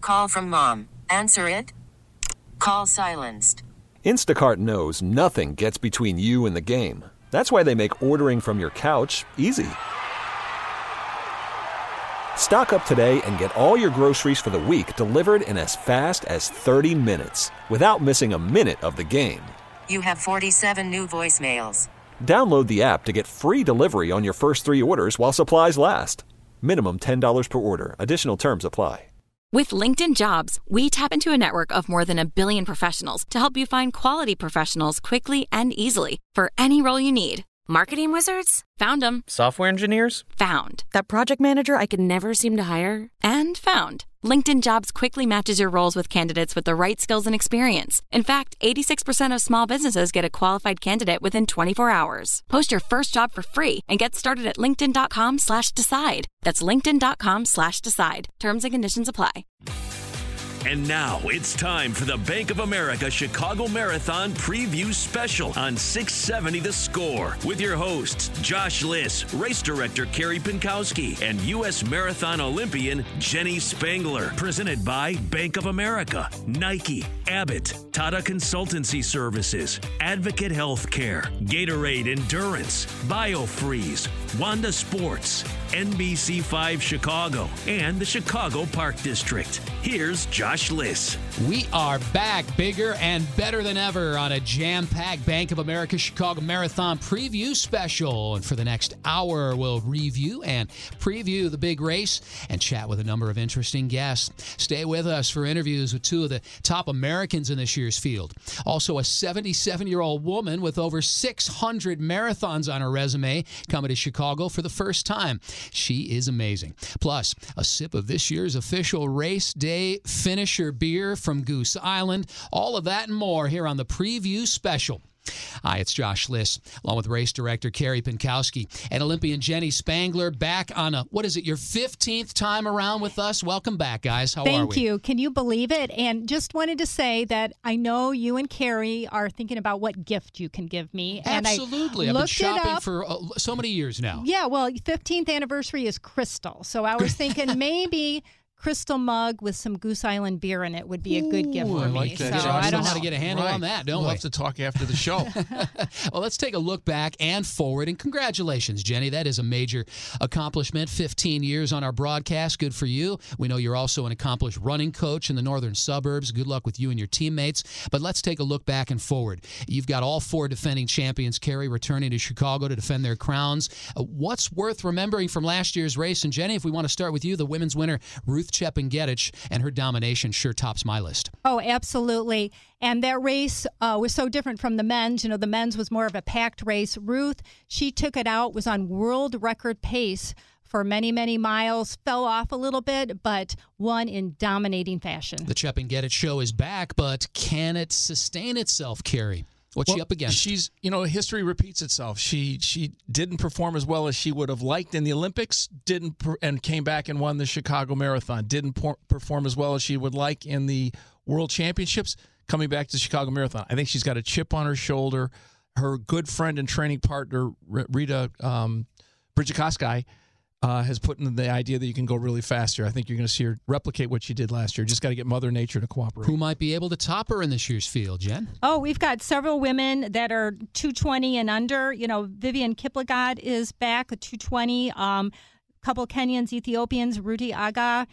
Call from mom. Answer it. Call silenced. Instacart knows nothing gets between you and the game. That's why they make ordering from your couch easy. Stock up today and get all your groceries for the week delivered in as fast as 30 minutes without missing a minute of the game. You have 47 new voicemails. Download the app to get free delivery on your first 3 orders while supplies last. Minimum $10 per order. Additional terms apply. With LinkedIn Jobs, we tap into a network of more than 1 billion professionals to help you find quality professionals quickly and easily for any role you need. Marketing wizards? Found them. Software engineers? Found. That project manager I could never seem to hire? And found. LinkedIn Jobs quickly matches your roles with candidates with the right skills and experience. In fact, 86% of small businesses get a qualified candidate within 24 hours. Post your first job for free and get started at linkedin.com/decide. That's linkedin.com/decide. Terms and conditions apply. And now it's time for the Bank of America Chicago Marathon Preview Special on 670 The Score with your hosts, Josh Liss, Race Director Carrie Pinkowski, and U.S. Marathon Olympian Jenny Spangler. Presented by Bank of America, Nike, Abbott, Tata Consultancy Services, Advocate Healthcare, Gatorade Endurance, BioFreeze, Wanda Sports, NBC5 Chicago, and the Chicago Park District. Here's Josh Liss. We are back bigger and better than ever on a jam-packed Bank of America Chicago Marathon Preview Special. And for the next hour, we'll review and preview the big race and chat with a number of interesting guests. Stay with us for interviews with 2 of the top Americans in this year's field. Also, a 77-year-old woman with over 600 marathons on her resume coming to Chicago for the first time. She is amazing. Plus, a sip of this year's official race day finisher beer from Goose Island. All of that and more here on the Preview Special. Hi, it's Josh Liss, along with Race Director Carrie Pinkowski and Olympian Jenny Spangler, back on your 15th time around with us. Welcome back, guys. How are we? Thank you. Can you believe it? And just wanted to say that I know you and Carrie are thinking about what gift you can give me. Absolutely. And I've been shopping for so many years now. Yeah, well, 15th anniversary is crystal. So I was thinking maybe crystal mug with some Goose Island beer in it would be a good gift for I me. like that. So I don't know know how to get a handle on that, don't We'll we? have to talk after the show. Well, let's take a look back and forward. And congratulations, Jenny. That is a major accomplishment. 15 years on our broadcast. Good for you. We know you're also an accomplished running coach in the northern suburbs. Good luck with you and your teammates. But let's take a look back and forward. You've got all 4 defending champions, Carrie, returning to Chicago to defend their crowns. What's worth remembering from last year's race? And Jenny, if we want to start with you, the women's winner, Ruth Chepingetich, and her domination sure tops my list. Oh, absolutely. And that race was so different from the men's. You know, the men's was more of a packed race. Ruth, she took it out, was on world record pace for many, many miles, fell off a little bit, but won in dominating fashion. The Chepingetich show is back, but can it sustain itself, Carrie? What's she up against? She's, history repeats itself. She didn't perform as well as she would have liked in the Olympics, and came back and won the Chicago Marathon. Didn't perform as well as she would like in the World Championships, coming back to the Chicago Marathon. I think she's got a chip on her shoulder. Her good friend and training partner, Rita Brzezowski, has put in the idea that you can go really faster. I think you're going to see her replicate what she did last year. Just got to get Mother Nature to cooperate. Who might be able to top her in this year's field, Jen? Oh, we've got several women that are 220 and under. Vivian Kiplagat is back at 220. Couple Kenyans, Ethiopians, Ruti Aga,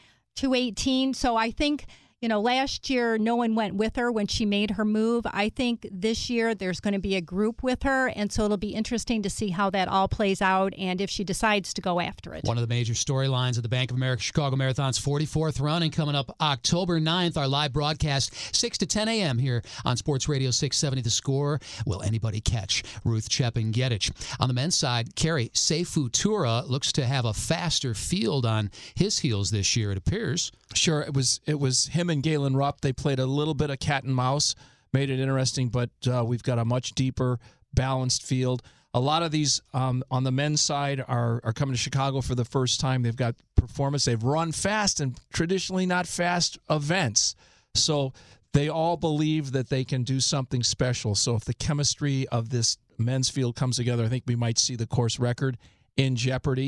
218. So I think, last year no one went with her when she made her move. I think this year there's going to be a group with her, and so it'll be interesting to see how that all plays out and if she decides to go after it. One of the major storylines of the Bank of America Chicago Marathon's 44th running coming up October 9th. Our live broadcast, 6 to 10 a.m. here on Sports Radio 670 The Score. Will anybody catch Ruth Chepingetich? On the men's side, Carrie, Seifu Tura looks to have a faster field on his heels this year, it appears. Sure, it was him and Galen Rupp. They played a little bit of cat and mouse, made it interesting, but we've got a much deeper, balanced field. A lot of these on the men's side are coming to Chicago for the first time. They've got performance. They've run fast and traditionally not fast events. So they all believe that they can do something special. So if the chemistry of this men's field comes together, I think we might see the course record in jeopardy.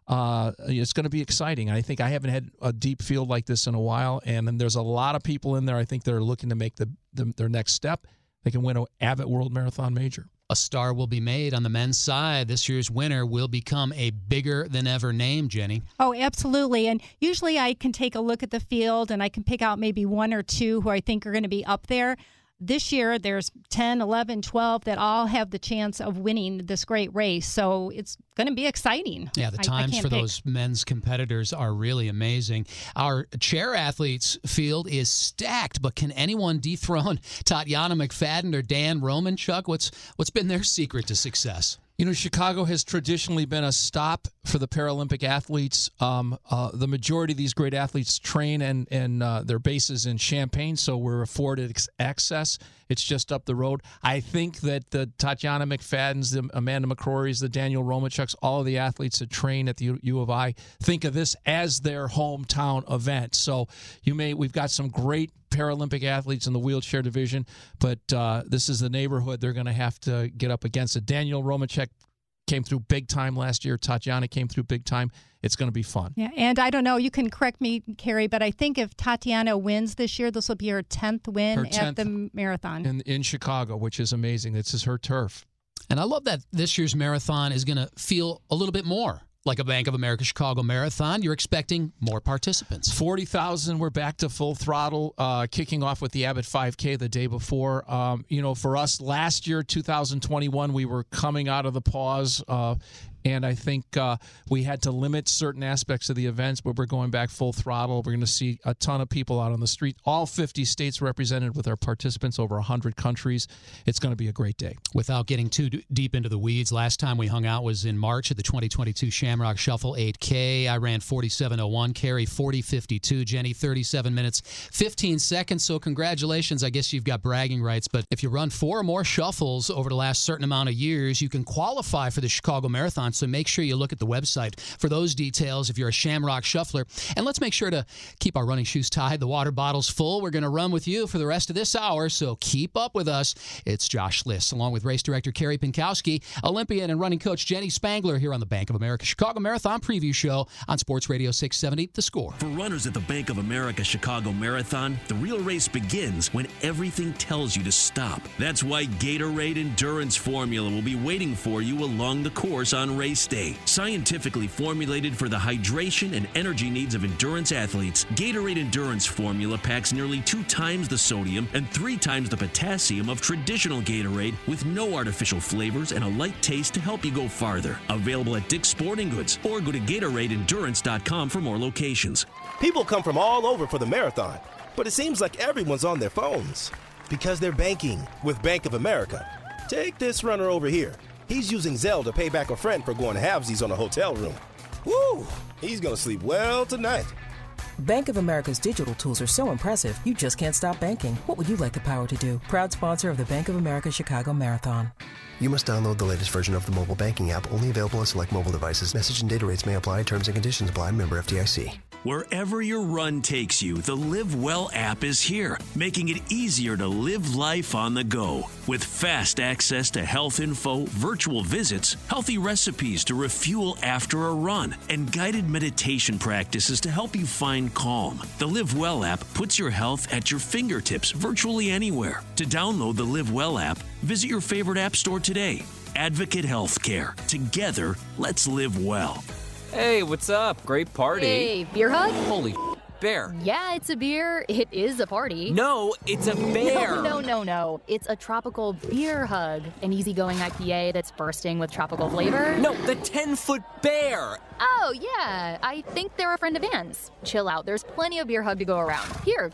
It's going to be exciting. I think I haven't had a deep field like this in a while, and then there's a lot of people in there, I think, that are looking to make their next step. They can win an Abbott World Marathon Major. A star will be made on the men's side. This year's winner will become a bigger-than-ever name, Jenny. Oh, absolutely. And usually I can take a look at the field and I can pick out maybe one or two who I think are going to be up there. This year, there's 10, 11, 12 that all have the chance of winning this great race. So it's going to be exciting. Yeah, the times for those men's competitors are really amazing. Our chair athletes field is stacked, but can anyone dethrone Tatiana McFadden or Dan Romanchuk? What's been their secret to success? You know, Chicago has traditionally been a stop for the Paralympic athletes. The majority of these great athletes train and their bases in Champaign, so we're afforded access. It's just up the road. I think that the Tatiana McFaddens, the Amanda McCrorys, the Daniel Romanchuks, all of the athletes that train at the U of I think of this as their hometown event. So we've got some great Paralympic athletes in the wheelchair division, but this is the neighborhood they're going to have to get up against it. Daniel Romanchuk came through big time last year. Tatiana came through big time. It's going to be fun. Yeah, and I don't know, you can correct me, Carrie, but I think if Tatiana wins this year, this will be her 10th win at the marathon. In Chicago, which is amazing. This is her turf. And I love that this year's marathon is going to feel a little bit more like a Bank of America Chicago Marathon. You're expecting more participants. 40,000. We're back to full throttle, kicking off with the Abbott 5K the day before. For us, last year, 2021, we were coming out of the pause, and I think we had to limit certain aspects of the events, but we're going back full throttle. We're going to see a ton of people out on the street. All 50 states represented with our participants, over 100 countries. It's going to be a great day. Without getting too deep into the weeds, last time we hung out was in March at the 2022 Shamrock Shuffle 8K. I ran 47:01, Carrie 40:52, Jenny 37 minutes 15 seconds. So congratulations. I guess you've got bragging rights. But if you run 4 or more shuffles over the last certain amount of years, you can qualify for the Chicago Marathon. So make sure you look at the website for those details if you're a Shamrock Shuffler. And let's make sure to keep our running shoes tied, the water bottles full. We're going to run with you for the rest of this hour, so keep up with us. It's Josh Liss, along with race director Carrie Pinkowski, Olympian and running coach Jenny Spangler here on the Bank of America Chicago Marathon Preview Show on Sports Radio 670 The Score. For runners at the Bank of America Chicago Marathon, the real race begins when everything tells you to stop. That's why Gatorade Endurance Formula will be waiting for you along the course on race day. Scientifically formulated for the hydration and energy needs of endurance athletes, Gatorade Endurance Formula packs nearly 2 times the sodium and 3 times the potassium of traditional Gatorade with no artificial flavors and a light taste to help you go farther. Available at Dick's Sporting Goods or go to GatoradeEndurance.com for more locations. People come from all over for the marathon, but it seems like everyone's on their phones because they're banking with Bank of America. Take this runner over here. He's using Zelle to pay back a friend for going halvesies on a hotel room. Woo! He's gonna sleep well tonight. Bank of America's digital tools are so impressive, you just can't stop banking. What would you like the power to do? Proud sponsor of the Bank of America Chicago Marathon. You must download the latest version of the mobile banking app, only available on select mobile devices. Message and data rates may apply. Terms and conditions apply. Member FDIC. Wherever your run takes you, the Live Well app is here, making it easier to live life on the go. With fast access to health info, virtual visits, healthy recipes to refuel after a run, and guided meditation practices to help you find calm. The Live Well app puts your health at your fingertips virtually anywhere. To download the Live Well app, visit your favorite app store today. Advocate Healthcare. Together, let's live well. Hey, what's up? Great party. Hey, beer hug? Holy bear. Yeah, it's a beer. It is a party. No, it's a bear. No. It's a tropical beer hug. An easygoing IPA that's bursting with tropical flavor. No, the 10-foot bear. Oh, yeah. I think they're a friend of Anne's. Chill out. There's plenty of beer hug to go around. Here.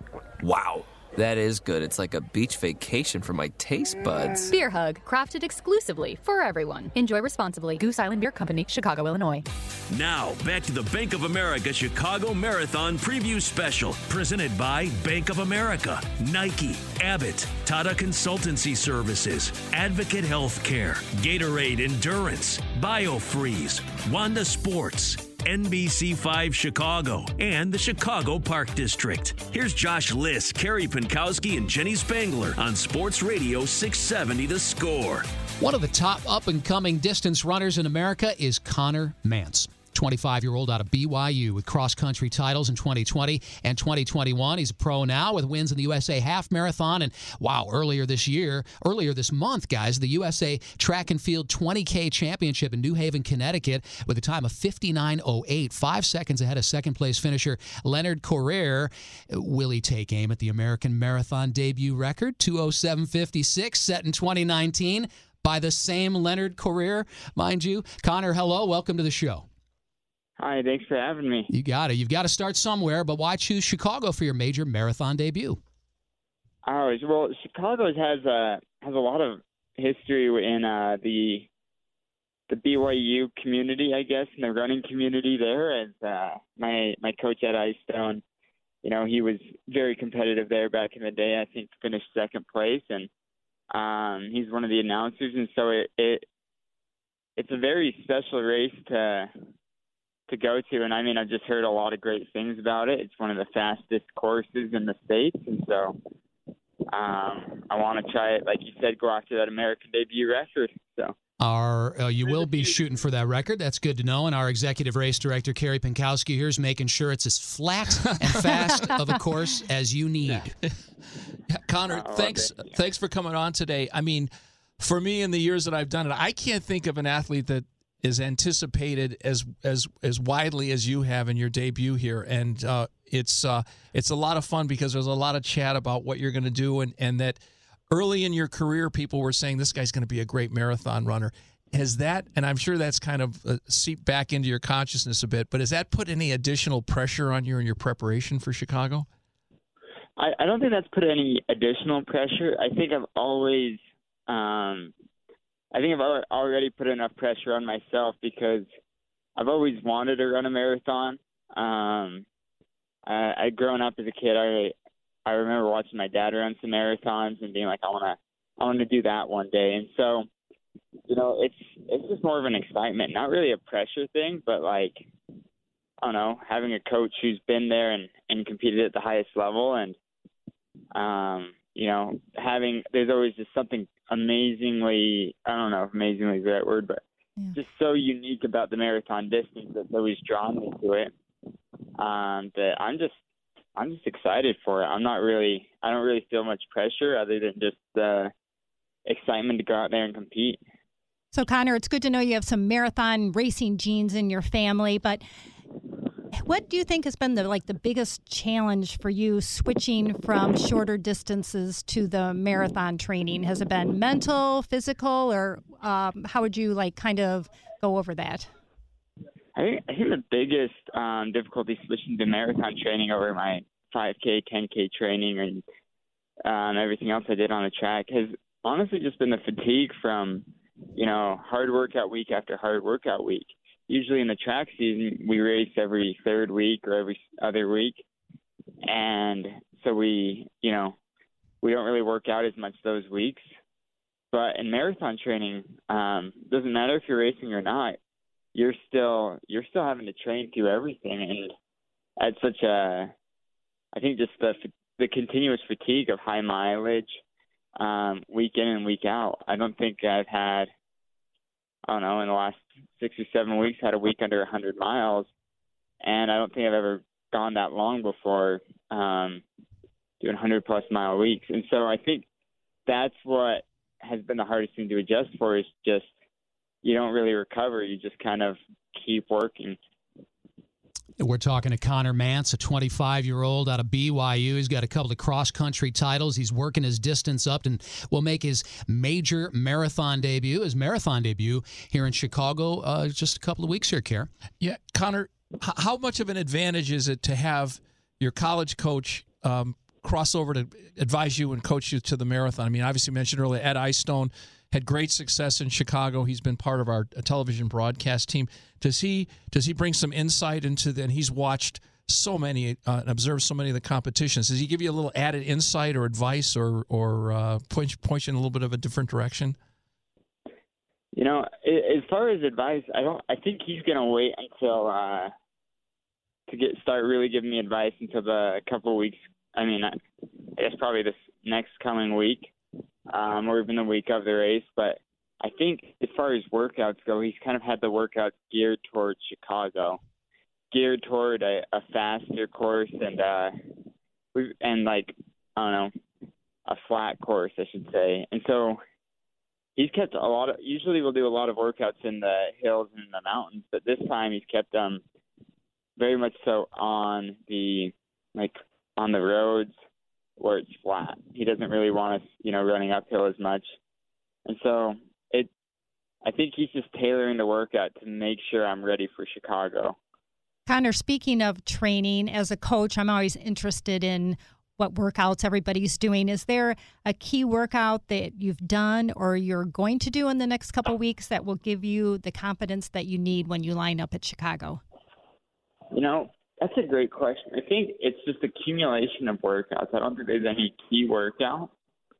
Wow. That is good. It's like a beach vacation for my taste buds. Beer Hug, crafted exclusively for everyone. Enjoy responsibly. Goose Island Beer Company, Chicago, Illinois. Now, back to the Bank of America Chicago Marathon Preview Special, presented by Bank of America, Nike, Abbott, Tata Consultancy Services, Advocate Healthcare, Gatorade Endurance, BioFreeze, Wanda Sports, NBC5 Chicago, and the Chicago Park District. Here's Josh Liss, Carrie Pinkowski, and Jenny Spangler on Sports Radio 670 The Score. One of the top up-and-coming distance runners in America is Connor Mance. 25-year-old out of BYU with cross-country titles in 2020 and 2021. He's a pro now with wins in the USA Half Marathon. And, wow, earlier this month, guys, the USA Track and Field 20K Championship in New Haven, Connecticut, with a time of 59:08, 5 seconds ahead of second-place finisher Leonard Correr. Will he take aim at the American Marathon debut record, 2:07:56, set in 2019 by the same Leonard Correr, mind you? Connor, hello. Welcome to the show. Hi, thanks for having me. You got it. You've got to start somewhere, but why choose Chicago for your major marathon debut? Oh, well, Chicago has a lot of history in the BYU community, I guess, and the running community there. As my coach at Icestone, he was very competitive there back in the day. I think finished second place, and he's one of the announcers, and so it's a very special race to go to. And I mean, I've just heard a lot of great things about it. It's one of the fastest courses in the States, and so I want to try it, like you said, go after that American debut record. So. You will be shooting for that record. That's good to know. And our executive race director, Carrie Pinkowski, here is making sure it's as flat and fast of a course as you need. Connor, thanks for coming on today. I mean, for me, in the years that I've done it, I can't think of an athlete that is anticipated as widely as you have in your debut here. And it's a lot of fun because there's a lot of chat about what you're going to do, and that early in your career, people were saying this guy's going to be a great marathon runner. Has that, and I'm sure that's kind of seeped back into your consciousness a bit, but has that put any additional pressure on you in your preparation for Chicago? I don't think that's put any additional pressure. I think I've always, already put enough pressure on myself because I've always wanted to run a marathon. I'd grown up as a kid. I remember watching my dad run some marathons and being like, I want to do that one day. And so, it's just more of an excitement, not really a pressure thing, but like, I don't know, having a coach who's been there and competed at the highest level, and there's always just something amazingly, I don't know if amazingly is the right word, but just so unique about the marathon distance that's always drawn me to it. That I'm just excited for it. I don't really feel much pressure other than just the excitement to go out there and compete. So, Connor, it's good to know you have some marathon racing genes in your family, but what do you think has been the biggest challenge for you switching from shorter distances to the marathon training? Has it been mental, physical, or how would you kind of go over that? I think the biggest difficulty switching to marathon training over my 5K, 10K training and everything else I did on the track has honestly just been the fatigue from, hard workout week after hard workout week. Usually in the track season, we race every third week or every other week. And so we don't really work out as much those weeks. But in marathon training, doesn't matter if you're racing or not, you're still having to train through everything. And at I think just the continuous fatigue of high mileage, week in and week out. I don't think I've had, in the last 6 or 7 weeks, had a week under 100 miles. And I don't think I've ever gone that long before doing 100-plus mile weeks. And so I think that's what has been the hardest thing to adjust for, is just you don't really recover. You just kind of keep working. We're talking to Connor Mantz, a 25-year-old out of BYU. He's got a couple of cross-country titles. He's working his distance up and will make his major marathon debut, here in Chicago just a couple of weeks here, Care. Yeah, Connor, how much of an advantage is it to have your college coach cross over to advise you and coach you to the marathon? I mean, obviously you mentioned earlier, Ed Icestone had great success in Chicago. He's been part of our television broadcast team. Does he bring some insight into that? And he's watched so many and observed so many of the competitions. Does he give you a little added insight or advice or point you in a little bit of a different direction? As far as advice, I think he's going to wait until start really giving me advice until the couple of weeks. I mean, I guess probably this next coming week. Or even the week of the race, but I think as far as workouts go, he's kind of had the workouts geared towards Chicago, geared toward a faster course and like, I don't know, a flat course, I should say. And so he's kept usually we'll do a lot of workouts in the hills and the mountains, but this time he's kept them very much so on the roads where it's flat. He doesn't really want us, running uphill as much. And so I think he's just tailoring the workout to make sure I'm ready for Chicago. Connor, speaking of training, as a coach, I'm always interested in what workouts everybody's doing. Is there a key workout that you've done or you're going to do in the next couple of weeks that will give you the confidence that you need when you line up at Chicago? That's a great question. I think it's just accumulation of workouts. I don't think there's any key workout.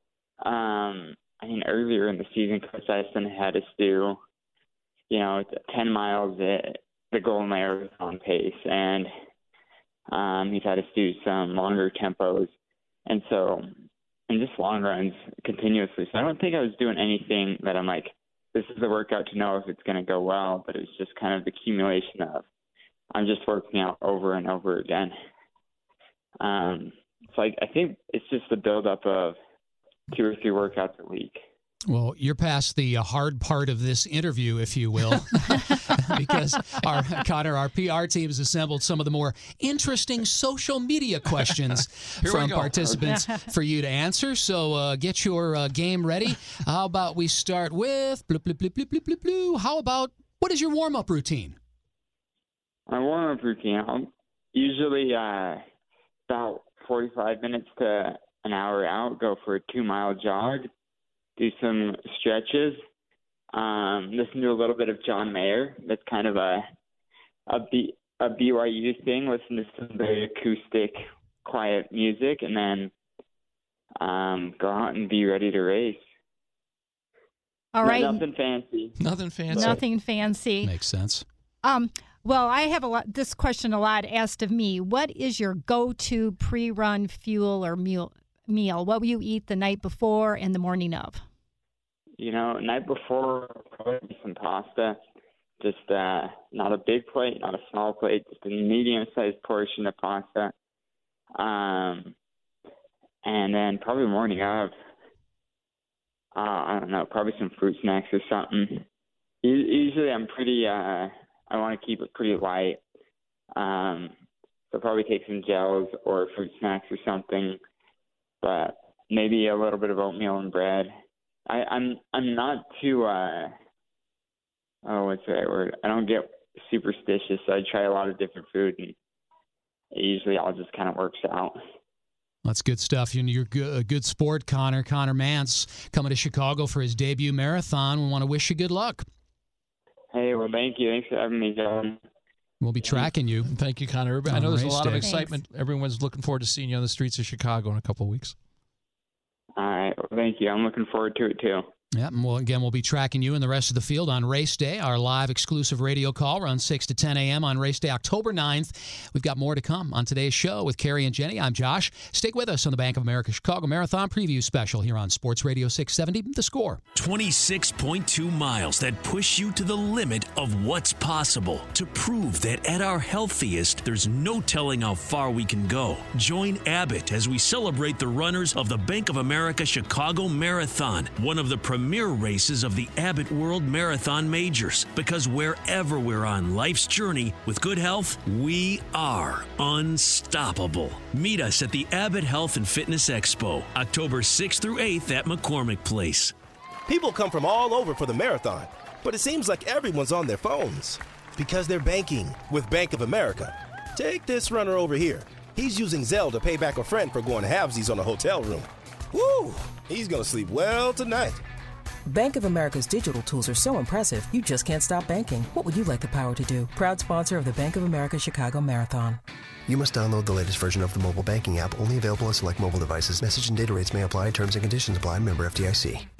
Earlier in the season, Coach Eisen had us do, 10 miles at the goal marathon pace, and he's had us do some longer tempos, and just long runs continuously. So I don't think I was doing anything that I'm like, this is the workout to know if it's going to go well, but it was just kind of the accumulation of I'm just working out over and over again. I think it's just the buildup of 2 or 3 workouts a week. Well, you're past the hard part of this interview, if you will, because our PR team has assembled some of the more interesting social media questions from participants for you to answer. So get your game ready. How about we start with How about, what is your warm-up routine? My warm-up routine, I'm usually about 45 minutes to an hour out, go for a 2-mile jog, do some stretches, listen to a little bit of John Mayer. That's kind of a BYU thing. Listen to some very acoustic, quiet music, and then go out and be ready to race. All right. Nothing fancy. Nothing fancy. Makes sense. Well, I have this question a lot asked of me. What is your go-to pre-run fuel or meal? What will you eat the night before and the morning of? Night before, probably some pasta. Just not a big plate, not a small plate, just a medium-sized portion of pasta. And then probably morning of, I don't know, probably some fruit snacks or something. Usually I'm pretty, I want to keep it pretty light. So probably take some gels or fruit snacks or something. But maybe a little bit of oatmeal and bread. I'm not too what's the right word? I don't get superstitious, so I try a lot of different food, and usually all just kind of works out. That's good stuff. You're a good sport, Connor. Connor Mantz coming to Chicago for his debut marathon. We want to wish you good luck. Hey, well, thank you. Thanks for having me, John. We'll be tracking you. Thank you, Connor. I know there's a lot of excitement. Thanks. Everyone's looking forward to seeing you on the streets of Chicago in a couple of weeks. All right. Well, thank you. I'm looking forward to it, too. Yeah, and we'll be tracking you and the rest of the field on race day. Our live exclusive radio call runs 6 to 10 a.m. on race day, October 9th. We've got more to come on today's show with Carrie and Jenny. I'm Josh. Stick with us on the Bank of America Chicago Marathon Preview Special here on Sports Radio 670, The Score. 26.2 miles that push you to the limit of what's possible to prove that at our healthiest, there's no telling how far we can go. Join Abbott as we celebrate the runners of the Bank of America Chicago Marathon, one of the premier races of the Abbott World Marathon Majors, because wherever we're on life's journey with good health, we are unstoppable. Meet us at the Abbott Health and Fitness Expo, October 6th through 8th at McCormick Place. People come from all over for the marathon, but it seems like everyone's on their phones because they're banking with Bank of America. Take this runner over here. He's using Zelle to pay back a friend for going halvesies on a hotel room. Woo! He's gonna sleep well tonight. Bank of America's digital tools are so impressive, you just can't stop banking. What would you like the power to do? Proud sponsor of the Bank of America Chicago Marathon. You must download the latest version of the mobile banking app, only available on select mobile devices. Message and data rates may apply. Terms and conditions apply. Member FDIC.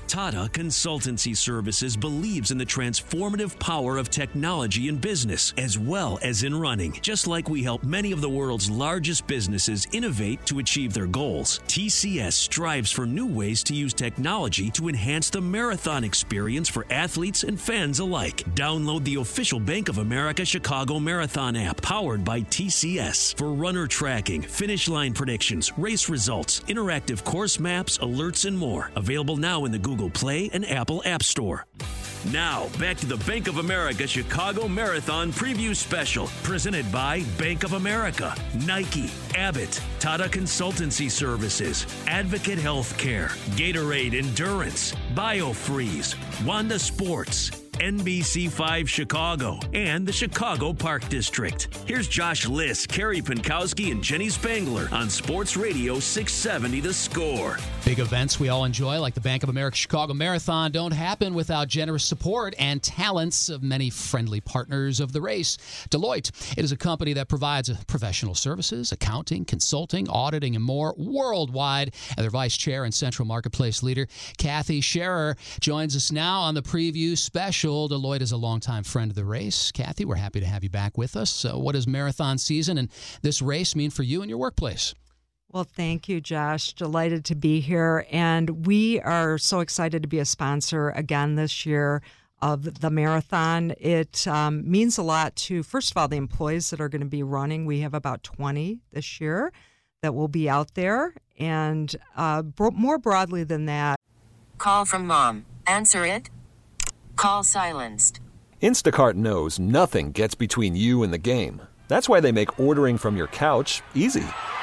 Tata Consultancy Services believes in the transformative power of technology in business as well as in running. Just like we help many of the world's largest businesses innovate to achieve their goals, TCS strives for new ways to use technology to enhance the marathon experience for athletes and fans alike. Download the official Bank of America Chicago Marathon app powered by TCS for runner tracking, finish line predictions, race results, interactive course maps, alerts, and more. Available now in the Google Play and Apple App Store. Now, back to the Bank of America Chicago Marathon Preview Special, presented by Bank of America, Nike, Abbott, Tata Consultancy Services, Advocate Healthcare, Gatorade Endurance, BioFreeze, Wanda Sports, NBC5 Chicago, and the Chicago Park District. Here's Josh Liss, Kerry Pinkowski, and Jenny Spangler on Sports Radio 670 The Score. Big events we all enjoy, like the Bank of America Chicago Marathon, don't happen without generous support and talents of many friendly partners of the race. Deloitte, it is a company that provides professional services, accounting, consulting, auditing, and more worldwide. And their vice chair and central marketplace leader, Kathy Scherer, joins us now on the preview special. Deloitte is a longtime friend of the race. Kathy, we're happy to have you back with us. So what does marathon season and this race mean for you and your workplace? Well, thank you, Josh. Delighted to be here. And we are so excited to be a sponsor again this year of the marathon. It means a lot to, first of all, the employees that are going to be running. We have about 20 this year that will be out there. And more broadly than that. Call from mom. Answer it. Call silenced. Instacart knows nothing gets between you and the game. That's why they make ordering from your couch easy.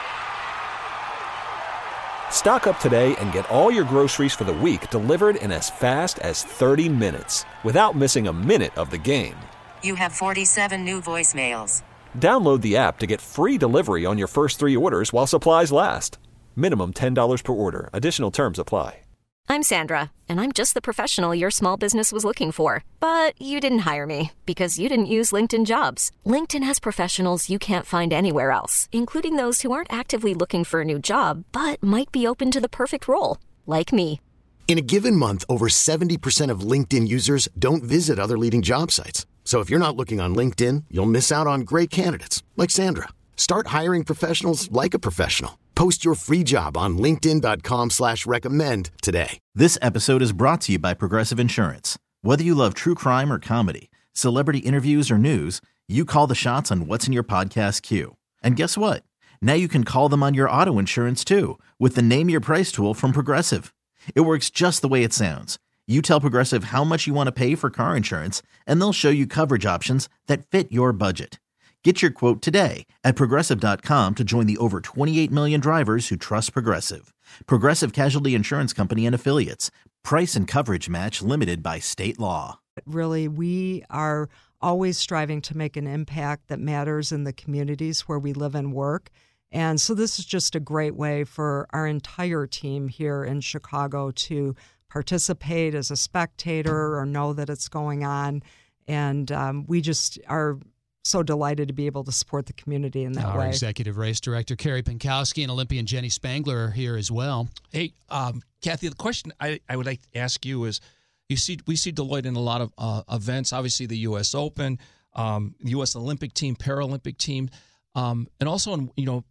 Stock up today and get all your groceries for the week delivered in as fast as 30 minutes without missing a minute of the game. You have 47 new voicemails. Download the app to get free delivery on your first 3 orders while supplies last. Minimum $10 per order. Additional terms apply. I'm Sandra, and I'm just the professional your small business was looking for. But you didn't hire me because you didn't use LinkedIn Jobs. LinkedIn has professionals you can't find anywhere else, including those who aren't actively looking for a new job, but might be open to the perfect role, like me. In a given month, over 70% of LinkedIn users don't visit other leading job sites. So if you're not looking on LinkedIn, you'll miss out on great candidates, like Sandra. Start hiring professionals like a professional. Post your free job on linkedin.com/recommend today. This episode is brought to you by Progressive Insurance. Whether you love true crime or comedy, celebrity interviews or news, you call the shots on what's in your podcast queue. And guess what? Now you can call them on your auto insurance too with the Name Your Price tool from Progressive. It works just the way it sounds. You tell Progressive how much you want to pay for car insurance, and they'll show you coverage options that fit your budget. Get your quote today at Progressive.com to join the over 28 million drivers who trust Progressive. Progressive Casualty Insurance Company and Affiliates. Price and coverage match limited by state law. Really, we are always striving to make an impact that matters in the communities where we live and work. And so this is just a great way for our entire team here in Chicago to participate as a spectator or know that it's going on. And we just are so delighted to be able to support the community in that way. Our executive race director, Kerry Pinkowski, and Olympian Jenny Spangler are here as well. Hey, Kathy, the question I would like to ask you is, we see Deloitte in a lot of events, obviously the U.S. Open, the U.S. Olympic team, Paralympic team, and also,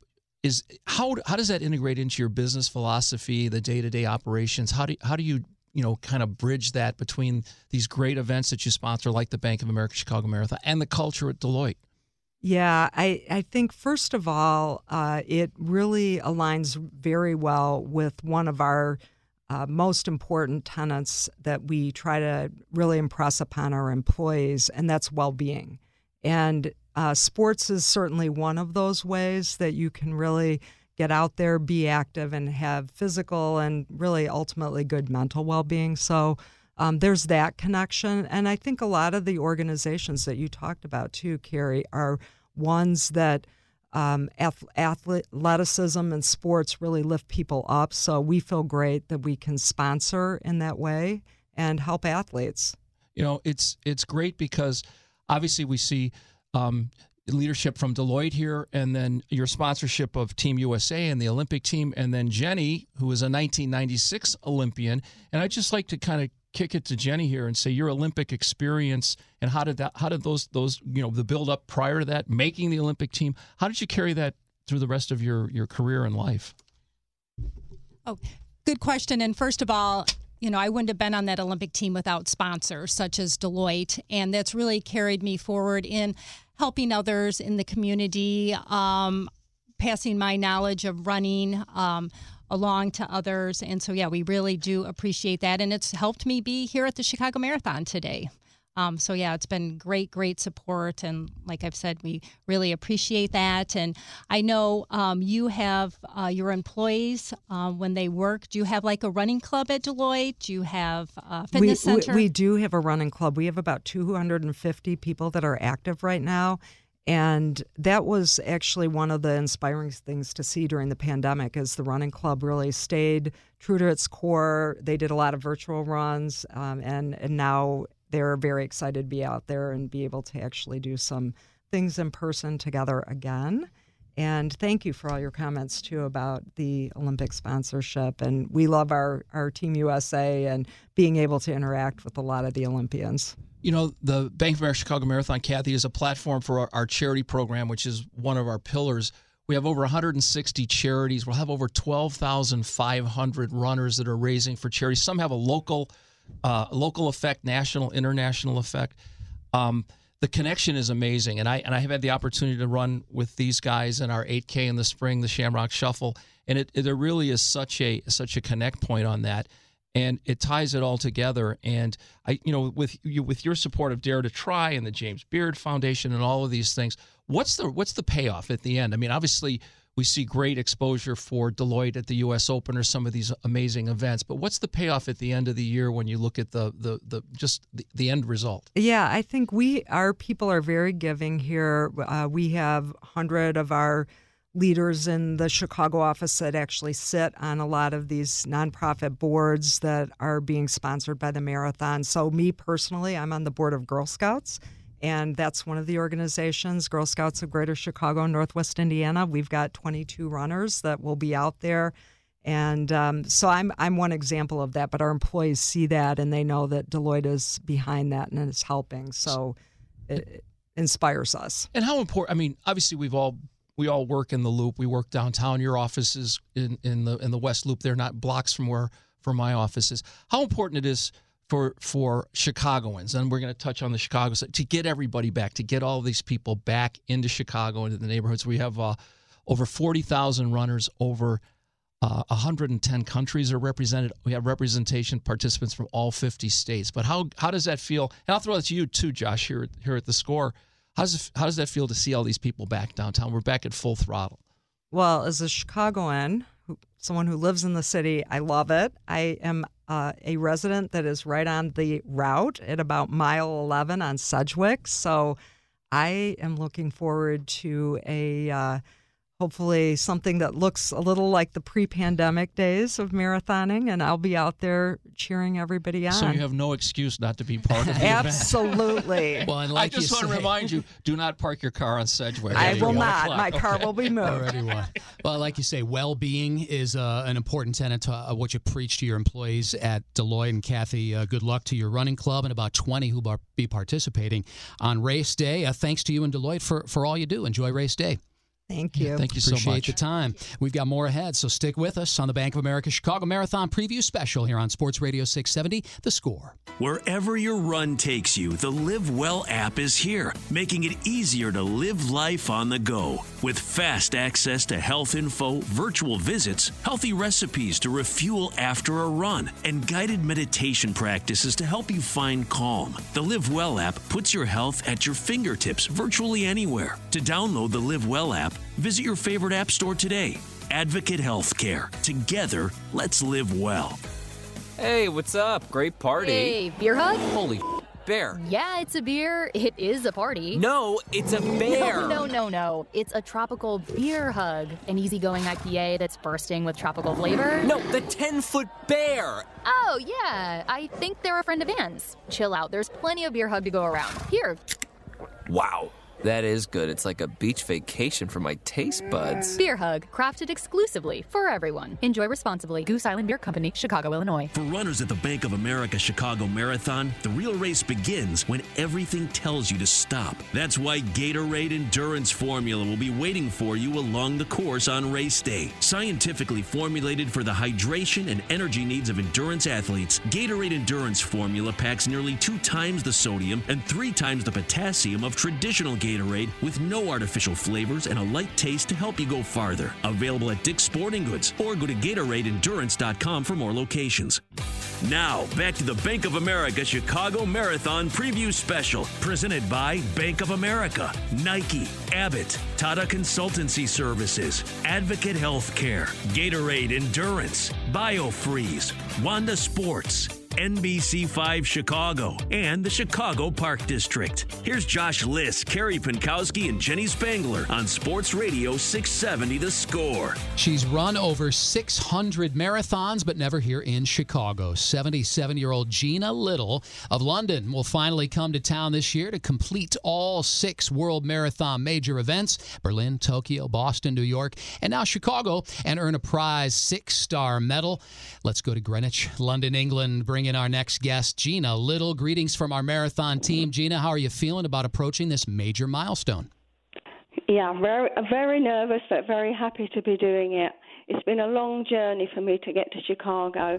is how does that integrate into your business philosophy, the day-to-day operations? How do you kind of bridge that between these great events that you sponsor, like the Bank of America Chicago Marathon, and the culture at Deloitte? Yeah, I think, first of all, it really aligns very well with one of our most important tenets that we try to really impress upon our employees, and that's well-being. And sports is certainly one of those ways that you can really get out there, be active, and have physical and really ultimately good mental well-being. So there's that connection. And I think a lot of the organizations that you talked about too, Kerry, are ones that athleticism and sports really lift people up. So we feel great that we can sponsor in that way and help athletes. It's great because obviously we see leadership from Deloitte here, and then your sponsorship of Team USA and the Olympic team, and then Jenny, who is a 1996 Olympian. And I'd just like to kind of kick it to Jenny here and say your Olympic experience and how did those the build up prior to that, making the Olympic team, how did you carry that through the rest of your career and life? Oh, good question. And first of all, I wouldn't have been on that Olympic team without sponsors such as Deloitte, and that's really carried me forward in helping others in the community, passing my knowledge of running along to others. And so, we really do appreciate that, and it's helped me be here at the Chicago Marathon today. It's been great support. And like I've said, we really appreciate that. And I know you have your employees when they work. Do you have like a running club at Deloitte? Do you have a fitness center? We do have a running club. We have about 250 people that are active right now. And that was actually one of the inspiring things to see during the pandemic is the running club really stayed true to its core. They did a lot of virtual runs, and now they're very excited to be out there and be able to actually do some things in person together again. And thank you for all your comments, too, about the Olympic sponsorship. And we love our Team USA and being able to interact with a lot of the Olympians. The Bank of America Chicago Marathon, Kathy, is a platform for our charity program, which is one of our pillars. We have over 160 charities. We'll have over 12,500 runners that are raising for charities. Some have a local effect, national, international effect. The connection is amazing, and I have had the opportunity to run with these guys in our 8K in the spring, the Shamrock Shuffle, and there really is such a connect point on that, and it ties it all together. And with your support of Dare to Try and the James Beard Foundation and all of these things, what's the payoff at the end? I mean, obviously, we see great exposure for Deloitte at the U.S. Open or some of these amazing events. But what's the payoff at the end of the year when you look at the end result? Yeah, I think our people are very giving here. We have 100 of our leaders in the Chicago office that actually sit on a lot of these nonprofit boards that are being sponsored by the marathon. So me personally, I'm on the board of Girl Scouts. And that's one of the organizations, Girl Scouts of Greater Chicago and Northwest Indiana. We've got 22 runners that will be out there. And so I'm one example of that. But our employees see that, and they know that Deloitte is behind that and is helping. So it inspires us. And how important, I mean, obviously we all work in the Loop. We work downtown. Your office is in the West Loop. They're not blocks from where my office is. How important it is for Chicagoans, and we're going to touch on the Chicago side, to get everybody back, to get all these people back into Chicago, into the neighborhoods. We have over 40,000 runners, over 110 countries are represented. We have representation participants from all 50 states. But how does that feel? And I'll throw that to you too, Josh, here at the Score. How does that feel to see all these people back downtown? We're back at full throttle. Well, as a Chicagoan, someone who lives in the city, I love it. I am a resident that is right on the route at about mile 11 on Sedgwick. So I am looking forward to hopefully something that looks a little like the pre-pandemic days of marathoning, and I'll be out there cheering everybody on. So you have no excuse not to be part of the Absolutely. event. Well, and like I just want to remind you, do not park your car on Sedgwick. I will not. My car will be moved. Already won. Well, like you say, well-being is an important tenet to what you preach to your employees at Deloitte. And Kathy, good luck to your running club and about 20 who will be participating on race day. Thanks to you and Deloitte for all you do. Enjoy race day. Thank you. Thank you so much. Appreciate the time. We've got more ahead, so stick with us on the Bank of America Chicago Marathon Preview Special here on Sports Radio 670, The Score. Wherever your run takes you, the Live Well app is here, making it easier to live life on the go. With fast access to health info, virtual visits, healthy recipes to refuel after a run, and guided meditation practices to help you find calm. The Live Well app puts your health at your fingertips virtually anywhere. To download the Live Well app, visit your favorite app store today. Advocate Healthcare. Together, let's live well. Hey, what's up? Great party. Hey, beer hug? Holy bear. Yeah, it's a beer. It is a party. No, it's a bear. No. It's a tropical beer hug. An easygoing IPA that's bursting with tropical flavor. No, the 10-foot bear. Oh, yeah. I think they're a friend of Anne's. Chill out. There's plenty of beer hug to go around. Here. Wow. That is good. It's like a beach vacation for my taste buds. Beer Hug, crafted exclusively for everyone. Enjoy responsibly. Goose Island Beer Company, Chicago, Illinois. For runners at the Bank of America Chicago Marathon, the real race begins when everything tells you to stop. That's why Gatorade Endurance Formula will be waiting for you along the course on race day. Scientifically formulated for the hydration and energy needs of endurance athletes, Gatorade Endurance Formula packs nearly 2 times the sodium and 3 times the potassium of traditional Gatorade with no artificial flavors and a light taste to help you go farther. Available at Dick's Sporting Goods or go to GatoradeEndurance.com for more locations. Now, back to the Bank of America Chicago Marathon Preview Special, presented by Bank of America, Nike, Abbott, Tata Consultancy Services, Advocate Healthcare, Gatorade Endurance, BioFreeze, Wanda Sports, NBC5 Chicago, and the Chicago Park District. Here's Josh Liss, Carrie Pankowski, and Jenny Spangler on Sports Radio 670 The Score. She's run over 600 marathons, but never here in Chicago. 77-year-old Gina Little of London will finally come to town this year to complete all 6 World Marathon major events, Berlin, Tokyo, Boston, New York, and now Chicago, and earn a prize 6-star medal. Let's go to Greenwich, London, England. Bring in our next guest, Gina Little. Greetings from our marathon team. Gina, how are you feeling about approaching this major milestone? Yeah, very nervous, but very happy to be doing it. It's been a long journey for me to get to Chicago.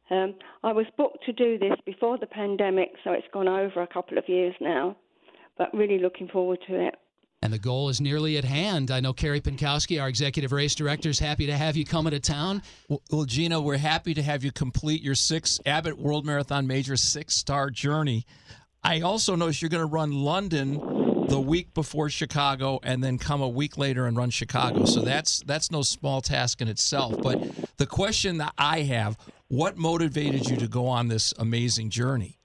I was booked to do this before the pandemic, so it's gone over a couple of years now, but really looking forward to it. And the goal is nearly at hand. I know Carrie Pankowski, our executive race director, is happy to have you coming to town. Well, Gina, we're happy to have you complete your Abbott World Marathon Major 6-star journey. I also noticed you're going to run London the week before Chicago and then come a week later and run Chicago. So that's no small task in itself. But the question that I have, what motivated you to go on this amazing journey?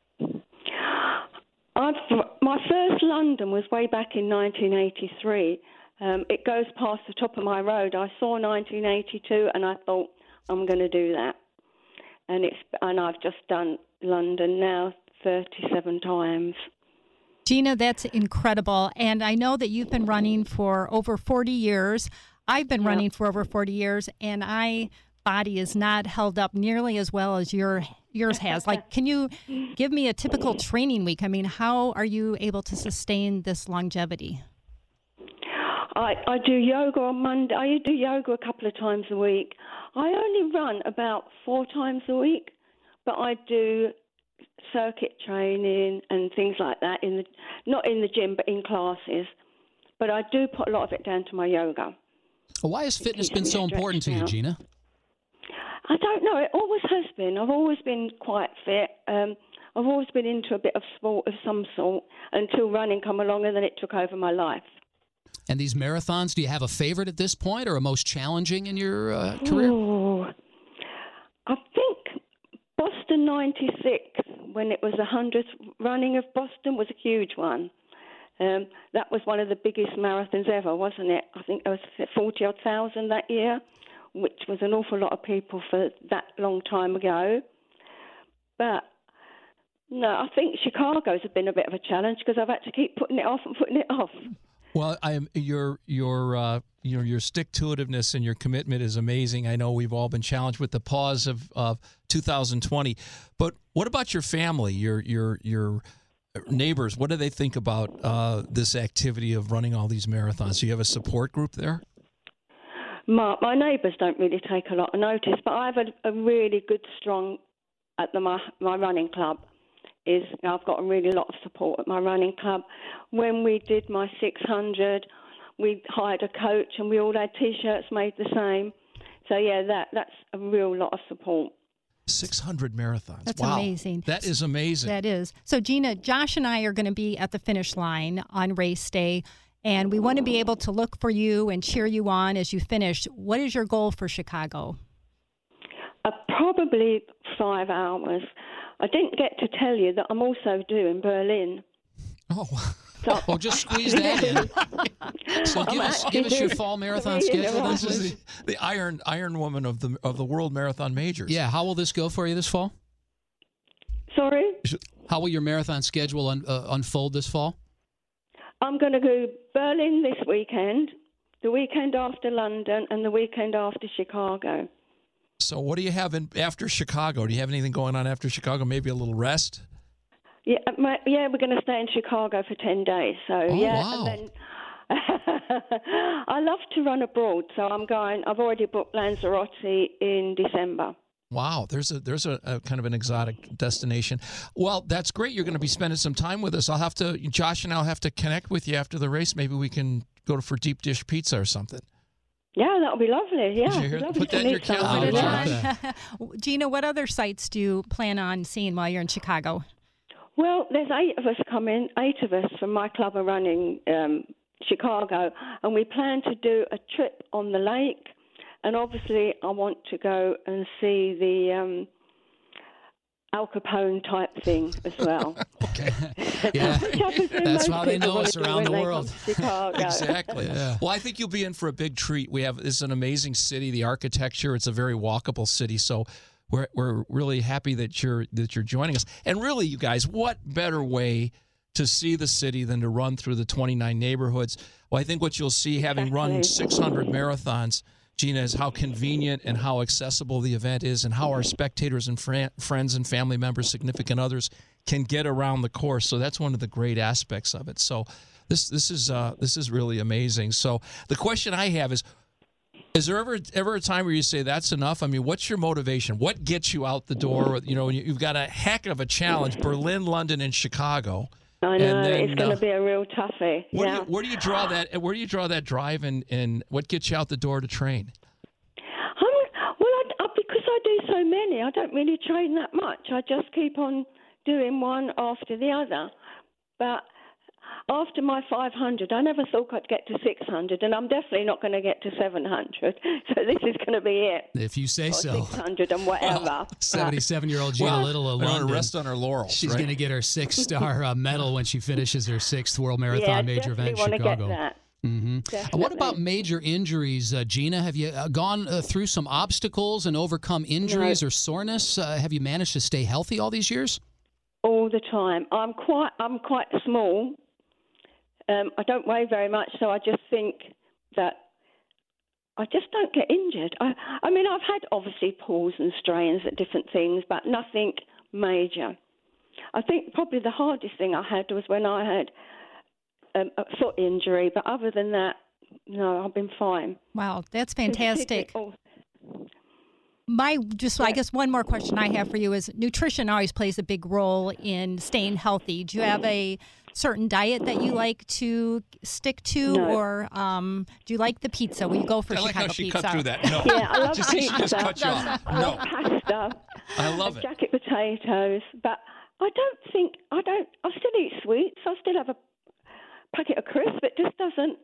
My first London was way back in 1983. It goes past the top of my road. I saw 1982 and I thought, I'm going to do that. And I've just done London now 37 times. Gina, that's incredible. And I know that you've been running for over 40 years. I've been running for over 40 years, and my body is not held up nearly as well as yours has. Like, can you give me a typical training week? I mean, how are you able to sustain this longevity? I do yoga on Monday. I do yoga a couple of times a week. I only run about 4 times a week, but I do circuit training and things like that, not in the gym, but in classes. But I do put a lot of it down to my yoga. Well, why has fitness been so important to you, Gina? I don't know. It always has been. I've always been quite fit. I've always been into a bit of sport of some sort until running came along, and then it took over my life. And these marathons, do you have a favorite at this point or a most challenging in your career? Ooh, I think Boston 96, when it was the 100th running of Boston, was a huge one. That was one of the biggest marathons ever, wasn't it? I think there was 40-odd thousand that year, which was an awful lot of people for that long time ago. But no, I think Chicago's have been a bit of a challenge because I've had to keep putting it off and putting it off. Well, your stick-to-itiveness and your commitment is amazing. I know we've all been challenged with the pause of 2020, but what about your family, your neighbors? What do they think about this activity of running all these marathons? Do you have a support group there? My neighbours don't really take a lot of notice, but I have a really good, strong at my running club. I've got a really lot of support at my running club. When we did my 600, we hired a coach and we all had T-shirts made the same. So, yeah, that's a real lot of support. 600 marathons. That's wow. amazing. That is amazing. That is. So, Gina, Josh and I are going to be at the finish line on race day, and we want to be able to look for you and cheer you on as you finish. What is your goal for Chicago? Probably 5 hours. I didn't get to tell you that I'm also doing Berlin. Oh, so, just squeeze that in. So give us your fall marathon schedule. This is the Iron Woman of the World Marathon Majors. Yeah, how will this go for you this fall? Sorry? How will your marathon schedule unfold this fall? I'm going to go Berlin this weekend, the weekend after London, and the weekend after Chicago. So what do you have after Chicago? Do you have anything going on after Chicago? Maybe a little rest? Yeah, we're going to stay in Chicago for 10 days. So wow. And then I love to run abroad, so I'm going. I've already booked Lanzarote in December. Wow, there's a kind of an exotic destination. Well, that's great. You're going to be spending some time with us. Josh and I'll have to connect with you after the race. Maybe we can go for deep dish pizza or something. Yeah, that'll be lovely. Yeah, lovely. Put that in your calendar. Gina, what other sites do you plan on seeing while you're in Chicago? Well, there's 8 of us coming. 8 of us from my club are running Chicago, and we plan to do a trip on the lake. And obviously, I want to go and see the Al Capone type thing as well. Okay. Yeah. That's how they know us around the world. Exactly. Yeah. Well, I think you'll be in for a big treat. It's an amazing city. The architecture, it's a very walkable city. So we're really happy that you're joining us. And really, you guys, what better way to see the city than to run through the 29 neighborhoods? Well, I think what you'll see, having run 600 marathons, Gina, is how convenient and how accessible the event is, and how our spectators and friends and family members, significant others, can get around the course. So that's one of the great aspects of it. So this is really amazing. So the question I have is there ever a time where you say that's enough? I mean, what's your motivation? What gets you out the door? You know, you've got a heck of a challenge: Berlin, London, and Chicago. I know, it's going to be a real toughie. Where do you draw that? Where do you draw that drive, and what gets you out the door to train? Because I do so many, I don't really train that much. I just keep on doing one after the other. But after my 500, I never thought I'd get to 600, and I'm definitely not going to get to 700. So this is going to be it. If you say so. 600 and whatever. 77-year-old Gina Little of London. Rest on her laurels. She's going to get her 6-star medal when she finishes her 6th World Marathon major event in Chicago. Get that. Mm-hmm. What about major injuries, Gina? Have you gone through some obstacles and overcome injuries or soreness? Have you managed to stay healthy all these years? All the time. I'm quite small. I don't weigh very much, so I just think that I just don't get injured. I mean, I've had obviously pulls and strains at different things, but nothing major. I think probably the hardest thing I had was when I had a foot injury, but other than that, no, I've been fine. Wow, that's fantastic. I guess one more question I have for you is nutrition always plays a big role in staying healthy. Do you have a certain diet that you like to stick to, or do you like the pizza? Will you go for Chicago she pizza? Cut through that. No. Yeah, I love pizza. Just cut you off. I love pasta. I love it. Jacket potatoes, but I still eat sweets. I still have a packet of crisps. It just doesn't,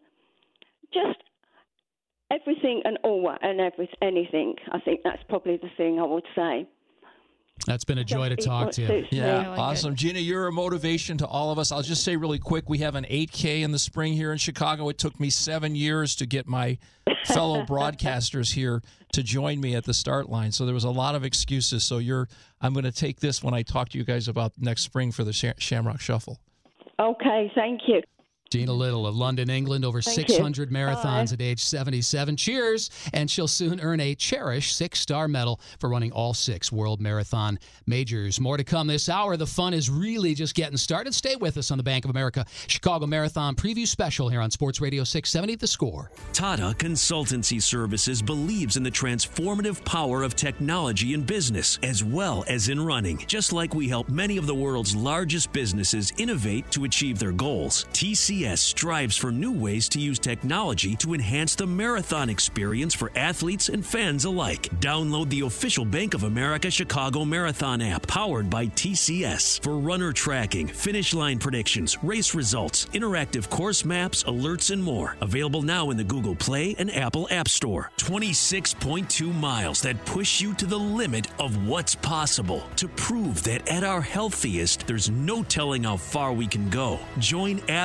everything and all and anything. I think that's probably the thing I would say. That's been a joy to talk to you. Yeah, awesome. Gina, you're a motivation to all of us. I'll just say really quick, we have an 8K in the spring here in Chicago. It took me 7 years to get my fellow broadcasters here to join me at the start line. So there was a lot of excuses. So I'm going to take this when I talk to you guys about next spring for the Shamrock Shuffle. Okay, thank you. Gina Little of London, England, over 600 marathons at age 77. Cheers! And she'll soon earn a cherished 6-star medal for running all 6 World Marathon majors. More to come this hour. The fun is really just getting started. Stay with us on the Bank of America Chicago Marathon Preview Special here on Sports Radio 670 The Score. Tata Consultancy Services believes in the transformative power of technology in business as well as in running. Just like we help many of the world's largest businesses innovate to achieve their goals, TCS strives for new ways to use technology to enhance the marathon experience for athletes and fans alike. Download the official Bank of America Chicago Marathon app powered by TCS for runner tracking, finish line predictions, race results, interactive course maps, alerts, and more. Available now in the Google Play and Apple App Store. 26.2 miles that push you to the limit of what's possible to prove that at our healthiest, there's no telling how far we can go. Join Abbott as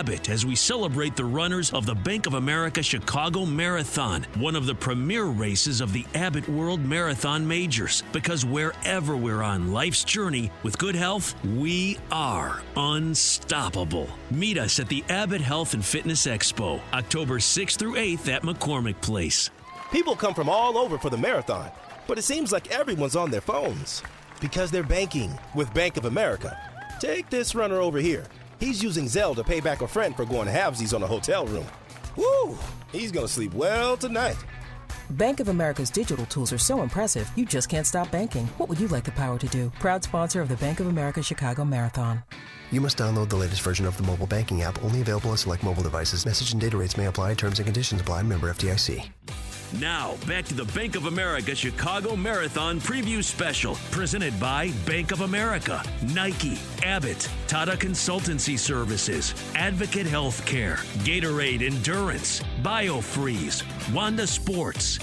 as we celebrate the runners of the Bank of America Chicago Marathon, one of the premier races of the Abbott World Marathon Majors. Because wherever we're on life's journey, with good health, we are unstoppable. Meet us at the Abbott Health and Fitness Expo, October 6th through 8th at McCormick Place. People come from all over for the marathon, but it seems like everyone's on their phones because they're banking with Bank of America. Take this runner over here. He's using Zelle to pay back a friend for going halvesies on a hotel room. Woo! He's gonna sleep well tonight. Bank of America's digital tools are so impressive, you just can't stop banking. What would you like the power to do? Proud sponsor of the Bank of America Chicago Marathon. You must download the latest version of the mobile banking app, only available on select mobile devices. Message and data rates may apply. Terms and conditions apply. Member FDIC. Now, back to the Bank of America Chicago Marathon Preview Special, presented by Bank of America, Nike, Abbott, Tata Consultancy Services, Advocate Healthcare, Gatorade Endurance, BioFreeze, Wanda Sports,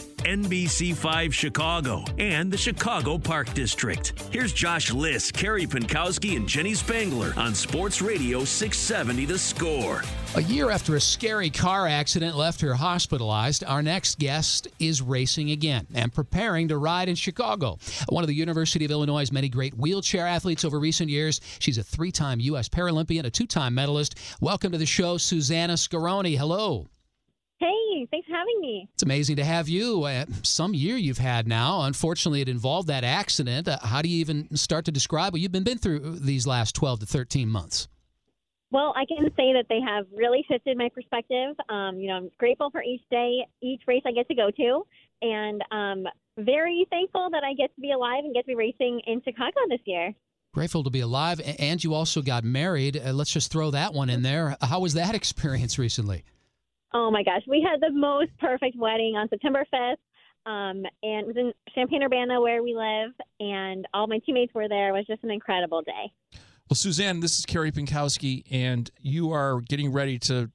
NBC5 Chicago, and the Chicago Park District. Here's Josh Liss, Carrie Pinkowski, and Jenny Spangler on Sports Radio 670 The Score. A year after a scary car accident left her hospitalized, our next guest is racing again and preparing to ride in Chicago. One of the University of Illinois' many great wheelchair athletes over recent years. She's a 3-time U.S. Paralympian, a 2-time medalist. Welcome to the show, Susanna Scaroni. Hello. Hey, thanks for having me. It's amazing to have you. Some year you've had now. Unfortunately, it involved that accident. How do you even start to describe what you've been through these last 12 to 13 months? Well, I can say that they have really shifted my perspective. I'm grateful for each day, each race I get to go to, and very thankful that I get to be alive and get to be racing in Chicago this year. Grateful to be alive. And you also got married. Let's just throw that one in there. How was that experience recently? Oh, my gosh. We had the most perfect wedding on September 5th, and it was in Champaign-Urbana where we live, and all my teammates were there. It was just an incredible day. Well, Suzanne, this is Carrie Pinkowski, and you are getting ready to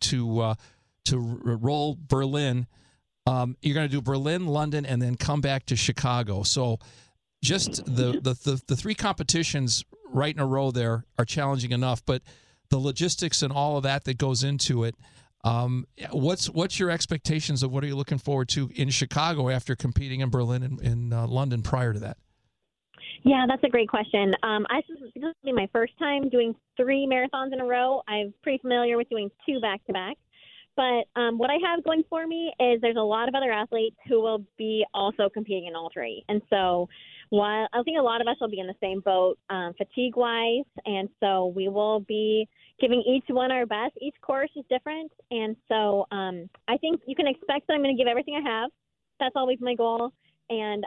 roll Berlin. You're going to do Berlin, London, and then come back to Chicago. So just the 3 competitions right in a row there are challenging enough, but the logistics and all of that goes into it. What's your expectations of what are you looking forward to in Chicago after competing in Berlin and in London prior to that? Yeah, that's a great question. This will be my first time doing 3 marathons in a row. I'm pretty familiar with doing 2 back-to-back. But what I have going for me is there's a lot of other athletes who will be also competing in all 3. And so while I think a lot of us will be in the same boat fatigue-wise, and so we will be giving each one our best. Each course is different. And so I think you can expect that I'm going to give everything I have. That's always my goal. And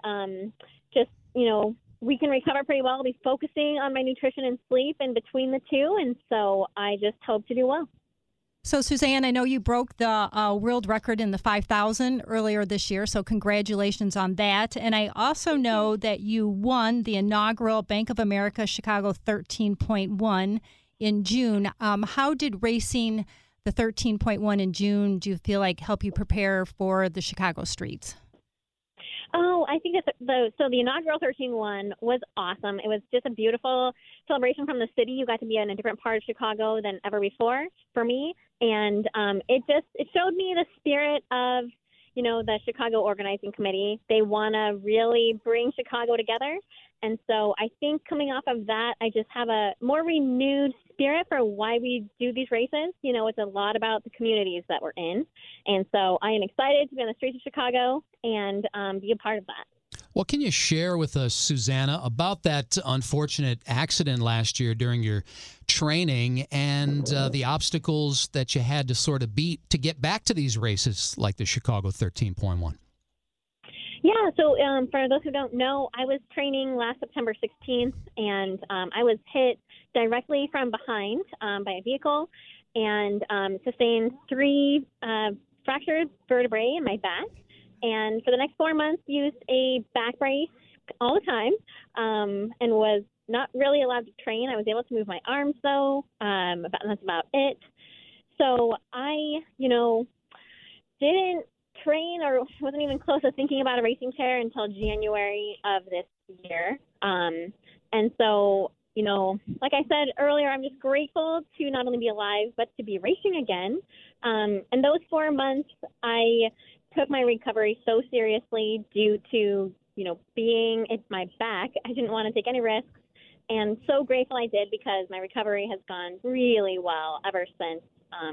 we can recover pretty well. I'll be focusing on my nutrition and sleep in between the 2, and so I just hope to do well. So, Suzanne, I know you broke the world record in the 5,000 earlier this year, so congratulations on that. And I also know that you won the inaugural Bank of America Chicago 13.1 in June. How did racing the 13.1 in June, do you feel like, help you prepare for the Chicago streets? Oh, I think that the inaugural 13.1 was awesome. It was just a beautiful celebration from the city. You got to be in a different part of Chicago than ever before for me. And it showed me the spirit of, the Chicago Organizing Committee. They want to really bring Chicago together. And so I think coming off of that, I just have a more renewed spirit for why we do these races. It's a lot about the communities that we're in. And so I am excited to be on the streets of Chicago and be a part of that. What can you share with us, Susanna, about that unfortunate accident last year during your training and the obstacles that you had to sort of beat to get back to these races like the Chicago 13.1? Yeah, so for those who don't know, I was training last September 16th, and I was hit directly from behind by a vehicle and sustained 3 fractured vertebrae in my back. And for the next 4 months, used a back brace all the time and was not really allowed to train. I was able to move my arms, though. That's about it. So I, didn't train or wasn't even close to thinking about a racing chair until January of this year. And so like I said earlier, I'm just grateful to not only be alive, but to be racing again. And those 4 months, I took my recovery so seriously due to, being in my back. I didn't want to take any risks. And so grateful I did, because my recovery has gone really well ever since,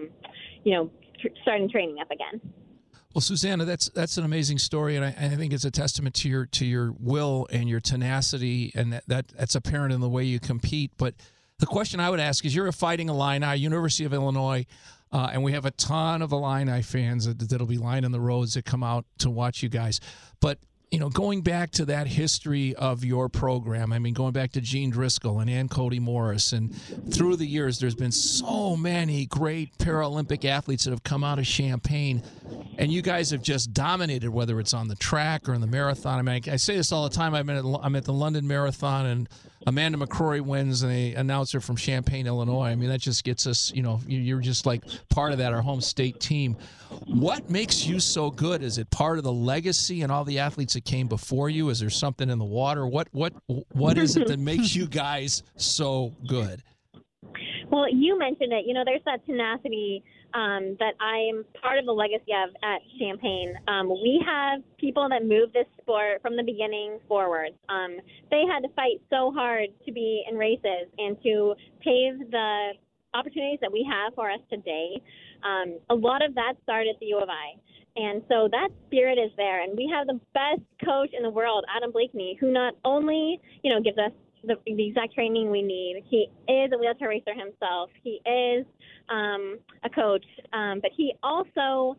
starting training up again. Well, Susanna, that's an amazing story, and I think it's a testament to your will and your tenacity, and that's apparent in the way you compete. But the question I would ask is, you're a Fighting Illini, University of Illinois, and we have a ton of Illini fans that'll be lining the roads that come out to watch you guys. But going back to that history of your program, going back to Gene Driscoll and Ann Cody Morris, and through the years, there's been so many great Paralympic athletes that have come out of Champaign, and you guys have just dominated, whether it's on the track or in the marathon. I say this all the time. I'm at the London Marathon, and Amanda McCrory wins, and the announcer from Champaign, Illinois. That just gets us, you're just like part of that, our home state team. What makes you so good? Is it part of the legacy and all the athletes that came before you? Is there something in the water? What is it that makes you guys so good? Well, you mentioned it. There's that tenacity that I'm part of the legacy of at Champaign. We have people that move this sport from the beginning forward. They had to fight so hard to be in races and to pave the opportunities that we have for us today. A lot of that started at the U of I. And so that spirit is there. And we have the best coach in the world, Adam Blakeney, who not only, gives us the exact training we need. He is a wheelchair racer himself. He is a coach. But he also,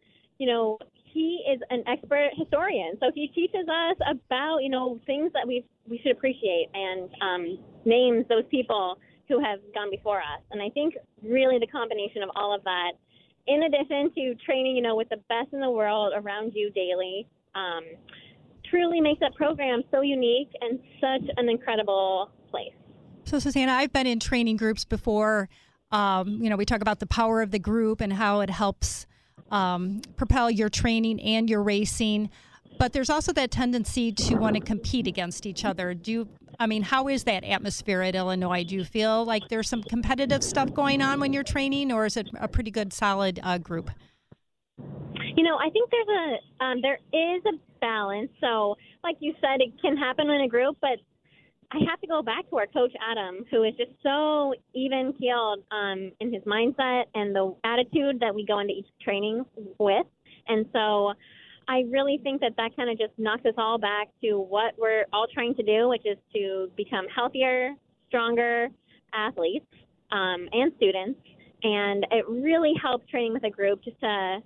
he is an expert historian. So he teaches us about, things that we should appreciate, and names those people who have gone before us. And I think really the combination of all of that, in addition to training, with the best in the world around you daily, truly makes that program so unique and such an incredible place. So, Susanna, I've been in training groups before. We talk about the power of the group and how it helps propel your training and your racing. But there's also that tendency to want to compete against each other. How is that atmosphere at Illinois? Do you feel like there's some competitive stuff going on when you're training, or is it a pretty good, solid group? I think there is a balance. So, like you said, it can happen in a group, but I have to go back to our coach, Adam, who is just so even-keeled in his mindset and the attitude that we go into each training with. And so I really think that kind of just knocks us all back to what we're all trying to do, which is to become healthier, stronger athletes and students. And it really helps training with a group just to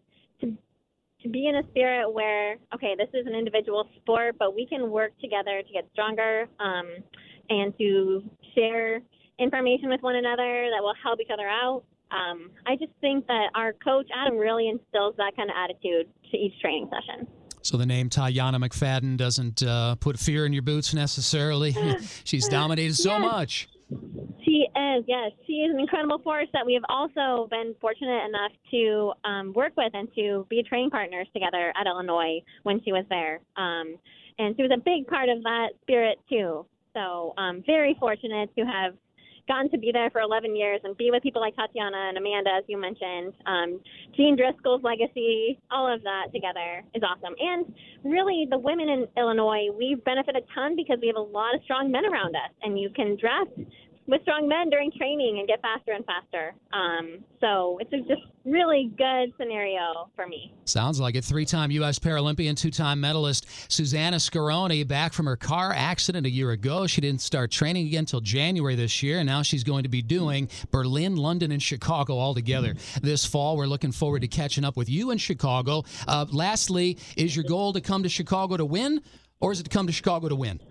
be in a spirit where, okay, this is an individual sport, but we can work together to get stronger and to share information with one another that will help each other out. I just think that our coach, Adam, really instills that kind of attitude to each training session. So the name Tayana McFadden doesn't put fear in your boots necessarily. She's dominated so much. She is, yes. She is an incredible force that we have also been fortunate enough to work with and to be training partners together at Illinois when she was there. And she was a big part of that spirit, too. So very fortunate to have gotten to be there for 11 years and be with people like Tatiana and Amanda, as you mentioned. Gene Driscoll's legacy, all of that together is awesome. And really, the women in Illinois, we benefit a ton because we have a lot of strong men around us, and you can draft with strong men during training and get faster and faster. So it's a just really good scenario for me. Sounds like it. 3-time U.S. Paralympian, 2-time medalist Susanna Scaroni, back from her car accident a year ago. She didn't start training again until January this year, and now she's going to be doing Berlin, London, and Chicago all together this fall. We're looking forward to catching up with you in Chicago. Lastly, is your goal to come to Chicago to win, or is it to come to Chicago to win?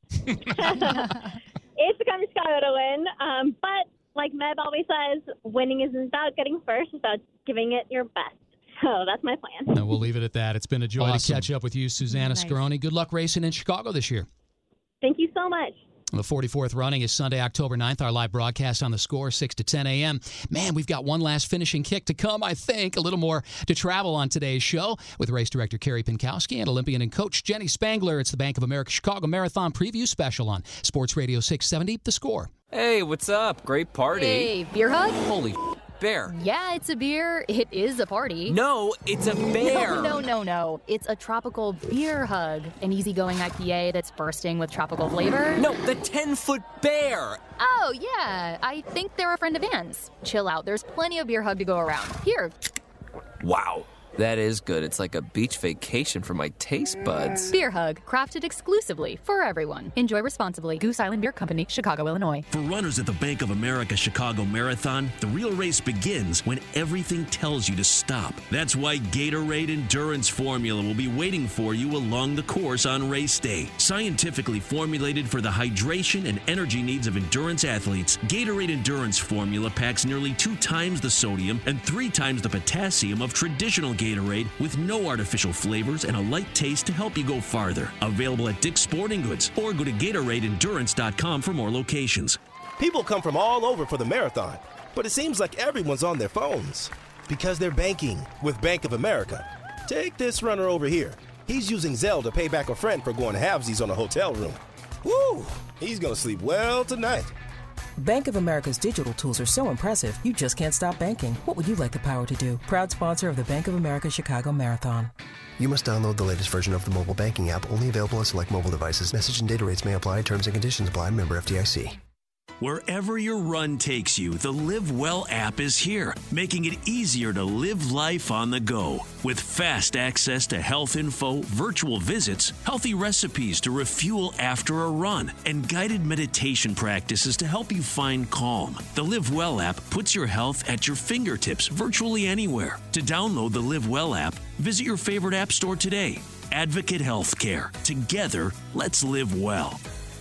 It's to come to Chicago to win. But like Meb always says, winning isn't about getting first. It's about giving it your best. So that's my plan. No, we'll leave it at that. It's been a joy to catch up with you, Susanna Scaroni. Good luck racing in Chicago this year. Thank you so much. The 44th running is Sunday, October 9th. Our live broadcast on The Score, 6 to 10 a.m. Man, we've got one last finishing kick to come, I think. A little more to travel on today's show with race director Carrie Pinkowski and Olympian and coach Jenny Spangler. It's the Bank of America Chicago Marathon Preview Special on Sports Radio 670, The Score. Hey, what's up? Great party. Hey, beer hug? Holy bear. Yeah, it's a beer. It is a party. No, it's a bear. No. It's a tropical beer hug. An easygoing IPA that's bursting with tropical flavor. No, the 10-foot bear. Oh, yeah. I think they're a friend of Anne's. Chill out. There's plenty of beer hug to go around. Here. Wow. That is good. It's like a beach vacation for my taste buds. Beer hug, crafted exclusively for everyone. Enjoy responsibly. Goose Island Beer Company, Chicago, Illinois. For runners at the Bank of America Chicago Marathon, the real race begins when everything tells you to stop. That's why Gatorade Endurance Formula will be waiting for you along the course on race day. Scientifically formulated for the hydration and energy needs of endurance athletes, Gatorade Endurance Formula packs nearly 2 times the sodium and 3 times the potassium of traditional Gatorade with no artificial flavors and a light taste to help you go farther. Available at Dick's Sporting Goods or go to GatoradeEndurance.com for more locations. People come from all over for the marathon, but it seems like everyone's on their phones because they're banking with Bank of America. Take this runner over here. He's using Zelle to pay back a friend for going halvesies on a hotel room. Woo! He's gonna sleep well tonight. Bank of America's digital tools are so impressive, you just can't stop banking. What would you like the power to do? Proud sponsor of the Bank of America Chicago Marathon. You must download the latest version of the mobile banking app, only available on select mobile devices. Message and data rates may apply. Terms and conditions apply. Member FDIC. Wherever your run takes you, the Live Well app is here, making it easier to live life on the go. With fast access to health info, virtual visits, healthy recipes to refuel after a run, and guided meditation practices to help you find calm. The Live Well app puts your health at your fingertips virtually anywhere. To download the Live Well app, visit your favorite app store today. Advocate Healthcare. Together, let's live well.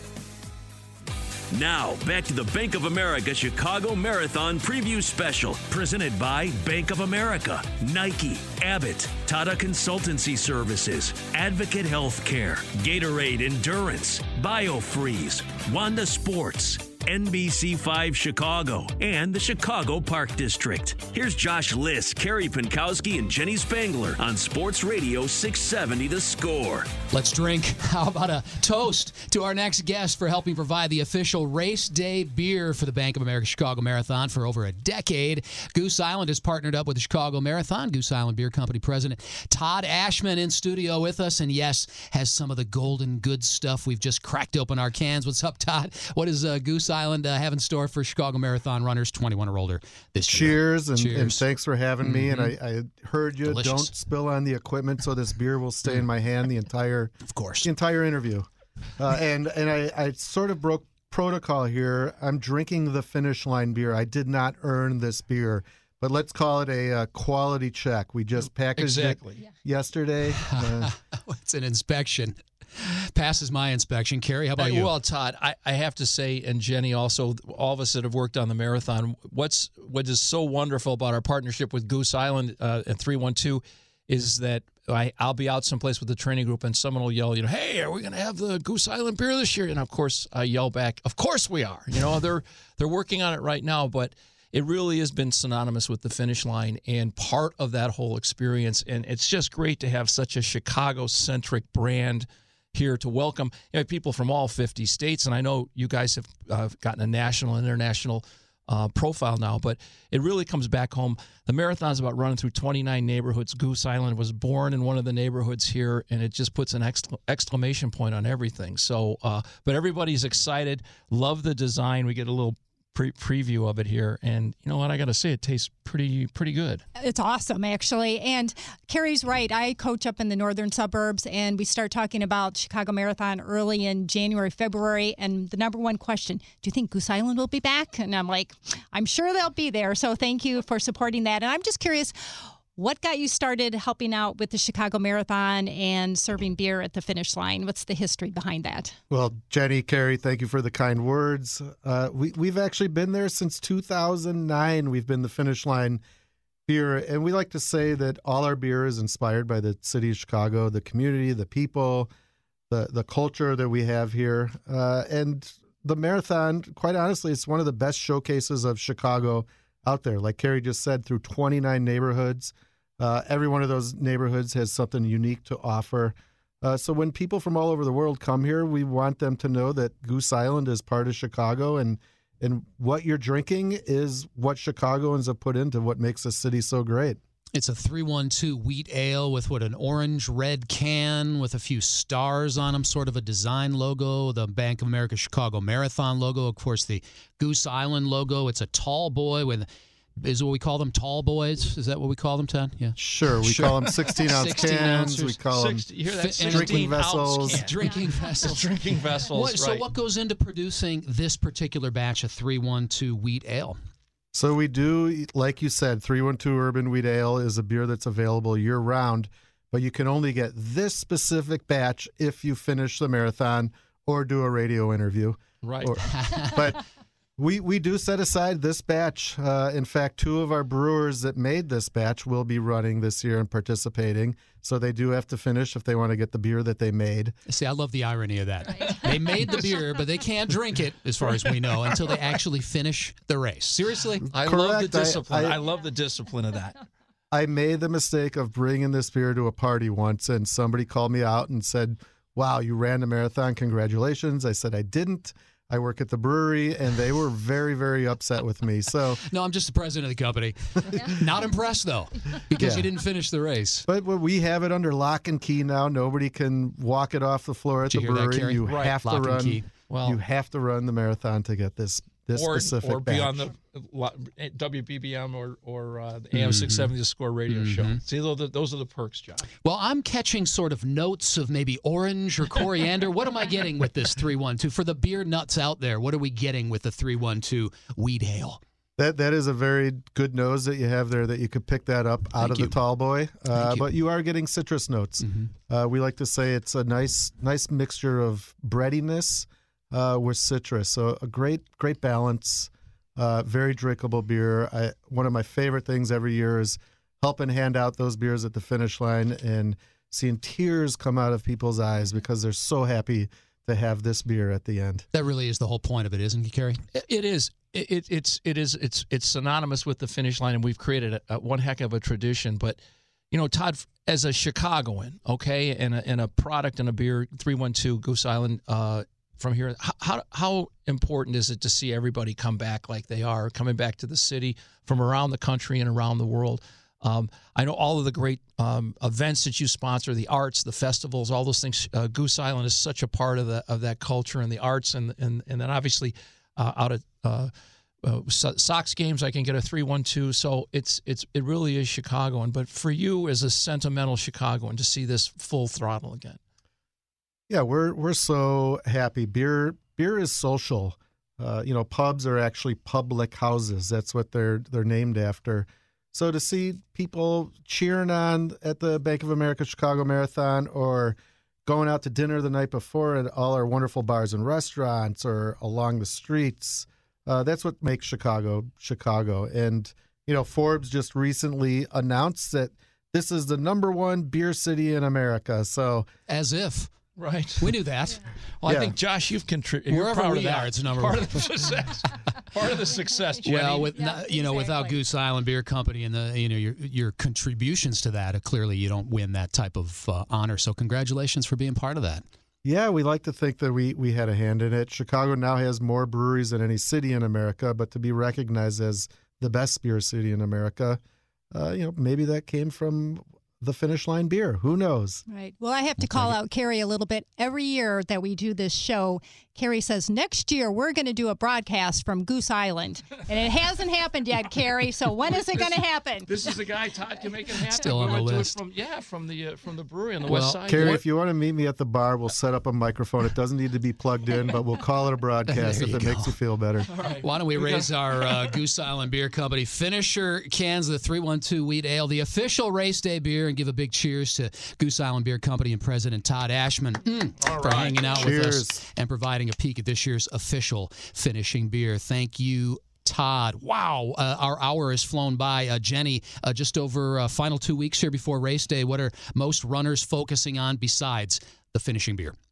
Now, back to the Bank of America Chicago Marathon Preview Special, presented by Bank of America, Nike, Abbott, Tata Consultancy Services, Advocate Healthcare, Gatorade Endurance, BioFreeze, Wanda Sports, NBC5 Chicago, and the Chicago Park District. Here's Josh Liss, Carrie Pinkowski, and Jenny Spangler on Sports Radio 670 The Score. Let's drink. How about a toast to our next guest for helping provide the official race day beer for the Bank of America Chicago Marathon for over a decade. Goose Island has partnered up with the Chicago Marathon. Goose Island Beer Company President Todd Ashman in studio with us, and yes, has some of the golden good stuff. We've just cracked open our cans. What's up, Todd? What is Goose Island have in store for Chicago Marathon runners 21 or older this year? Cheers, and thanks for having me. And I heard you. Delicious. Don't spill on the equipment, so this beer will stay in my hand the entire interview. And I sort of broke protocol here. I'm drinking the Finish Line beer. I did not earn this beer, but let's call it a quality check. We just packaged it yesterday. It's an inspection. Passes my inspection. Carrie, how about you? Well, Todd, I have to say, and Jenny also, all of us that have worked on the marathon, what is so wonderful about our partnership with Goose Island at 312 is that I'll be out someplace with the training group and someone will yell, hey, are we going to have the Goose Island beer this year? And of course, I yell back, of course we are. They're working on it right now, but it really has been synonymous with the Finish Line and part of that whole experience. And it's just great to have such a Chicago-centric brand here to welcome people from all 50 states. And I know you guys have gotten a national and international profile now, but it really comes back home. The marathon is about running through 29 neighborhoods. Goose Island was born in one of the neighborhoods here, and it just puts an exclamation point on everything. So, but everybody's excited. Love the design. We get a little preview of it here, and you know what, I gotta say, it tastes pretty good. It's awesome, actually. And Carrie's right. I coach up in the northern suburbs, and we start talking about Chicago Marathon early in January, February, and the number one question, do you think Goose Island will be back? And I'm like, I'm sure they'll be there. So thank you for supporting that. And I'm just curious, what got you started helping out with the Chicago Marathon and serving beer at the Finish Line? What's the history behind that? Well, Jenny, Carrie, thank you for the kind words. We've actually been there since 2009. We've been the Finish Line beer, and we like to say that all our beer is inspired by the city of Chicago, the community, the people, the culture that we have here. And the marathon, quite honestly, it's one of the best showcases of Chicago out there. Like Carrie just said, through 29 neighborhoods. Every one of those neighborhoods has something unique to offer. So when people from all over the world come here, we want them to know that Goose Island is part of Chicago, and And what you're drinking is what Chicagoans have put into what makes this city so great. It's a 312 wheat ale with an orange-red can with a few stars on them, sort of a design logo, the Bank of America Chicago Marathon logo, of course, the Goose Island logo. It's a tall boy is what we call them, tall boys? Is that what we call them, Todd? Yeah. Sure. We call them 16-ounce cans. We call them drinking vessels. Drinking vessels. Drinking vessels, So what goes into producing this particular batch of 312 wheat ale? So we do, like you said, 312 Urban Wheat Ale is a beer that's available year-round, but you can only get this specific batch if you finish the marathon or do a radio interview. Right. But we do set aside this batch. In fact, 2 of our brewers that made this batch will be running this year and participating, so they do have to finish if they want to get the beer that they made. See, I love the irony of that. Right. They made the beer, but they can't drink it, as far as we know, until they actually finish the race. Seriously? I love the discipline. I love the discipline of that. I made the mistake of bringing this beer to a party once, and somebody called me out and said, "Wow, you ran a marathon. Congratulations." I said, "I didn't. I work at the brewery," and they were very, very upset with me. So no, I'm just the president of the company. Not impressed, though, because you didn't finish the race. But we have it under lock and key now. Nobody can walk it off the floor at the brewery. You have to run. Well, you have to run the marathon to get this specific or batch. be on the WBBM or the AM 670 The Score radio show. See, those are the perks, John. Well, I'm catching sort of notes of maybe orange or coriander. What am I getting with this 312? For the beer nuts out there, what are we getting with the 312 wheat ale? That is a very good nose that you have there that you could pick that up out of the tall boy. But you are getting citrus notes. We like to say it's a nice mixture of breadiness with citrus. So a great balance. Very drinkable beer. One of my favorite things every year is helping hand out those beers at the finish line and seeing tears come out of people's eyes because they're so happy to have this beer at the end. That really is the whole point of it, isn't it, Carrie? It is. It's synonymous with the finish line, and we've created one heck of a tradition. But Todd, as a Chicagoan, okay, and a product and a beer, 312 Goose Island. From here, how important is it to see everybody come back like they are, coming back to the city from around the country and around the world? I know all of the great events that you sponsor, the arts, the festivals, all those things. Goose Island is such a part of that culture and the arts, and then obviously out at Sox games, I can get a 312. So it really is Chicagoan. But for you as a sentimental Chicagoan to see this full throttle again. Yeah, we're so happy. Beer is social. Pubs are actually public houses. That's what they're named after. So to see people cheering on at the Bank of America Chicago Marathon or going out to dinner the night before at all our wonderful bars and restaurants or along the streets, that's what makes Chicago. And, Forbes just recently announced that this is the #1 beer city in America. So as if. Right. We knew that. Well, I think, Josh, you've contributed. Wherever we are, it's #1. Part of the success. Part of the success, Jenny. Well, without Goose Island Beer Company and your contributions to that, clearly you don't win that type of honor. So congratulations for being part of that. Yeah, we like to think that we had a hand in it. Chicago now has more breweries than any city in America, but to be recognized as the best beer city in America, maybe that came from the Finish Line beer. Who knows? Right. Well, I have to call out Carrie a little bit. Every year that we do this show, Carrie says, next year we're going to do a broadcast from Goose Island. And it hasn't happened yet, Carrie. So when is it going to happen? This is the guy, Todd, can make it happen. Still on the list. From the brewery on the west side. Carrie, if you want to meet me at the bar, we'll set up a microphone. It doesn't need to be plugged in, but we'll call it a broadcast if it makes you feel better. Right. Why don't we raise our Goose Island Beer Company finisher cans of the 312 Wheat Ale, the official race day beer, and give a big cheers to Goose Island Beer Company and President Todd Ashman for hanging out with us and providing a peek at this year's official finishing beer. Thank you, Todd. Wow, our hour has flown by. Jenny, just over final 2 weeks here before race day, what are most runners focusing on besides the finishing beer?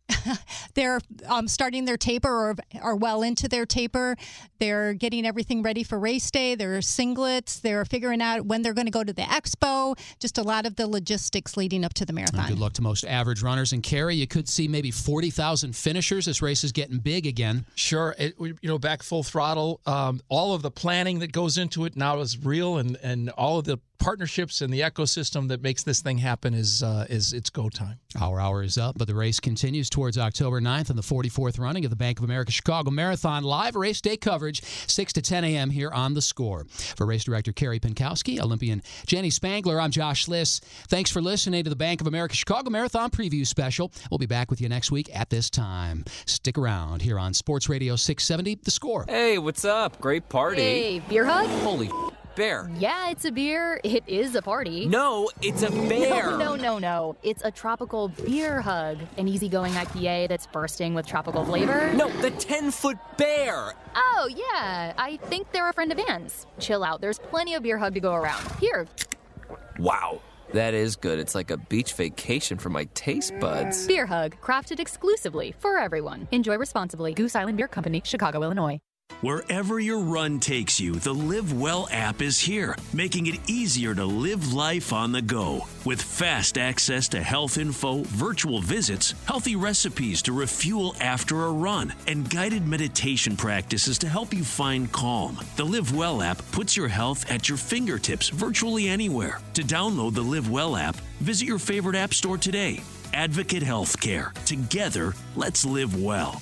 They're starting their taper or are well into their taper. They're getting everything ready for race day. They're singlets. They're figuring out when they're going to go to the expo. Just a lot of the logistics leading up to the marathon. And good luck to most average runners. And Carrie, you could see maybe 40,000 finishers. This race is getting big again. Sure. Back full throttle. All of the planning that goes into it now is real, and all of the partnerships and the ecosystem that makes this thing happen is it's go time. Our hour is up, but the race continues towards October 9th and the 44th running of the Bank of America Chicago Marathon. Live race day coverage, 6 to 10 a.m. here on The Score. For race director Carrie Pinkowski, Olympian Jenny Spangler, I'm Josh Liss. Thanks for listening to the Bank of America Chicago Marathon Preview Special. We'll be back with you next week at this time. Stick around here on Sports Radio 670, The Score. Hey, what's up? Great party. Hey, beer hug? Holy bear. Yeah, it's a beer. It is a party. No, it's a bear. No. It's a tropical beer hug. An easygoing IPA that's bursting with tropical flavor. No, the 10-foot bear. Oh, yeah. I think they're a friend of Anne's. Chill out. There's plenty of beer hug to go around. Here. Wow. That is good. It's like a beach vacation for my taste buds. Beer hug. Crafted exclusively for everyone. Enjoy responsibly. Goose Island Beer Company, Chicago, Illinois. Wherever your run takes you, the Live Well app is here, making it easier to live life on the go. With fast access to health info, virtual visits, healthy recipes to refuel after a run, and guided meditation practices to help you find calm. The Live Well app puts your health at your fingertips virtually anywhere. To download the Live Well app, visit your favorite app store today. Advocate Healthcare. Together, let's live well.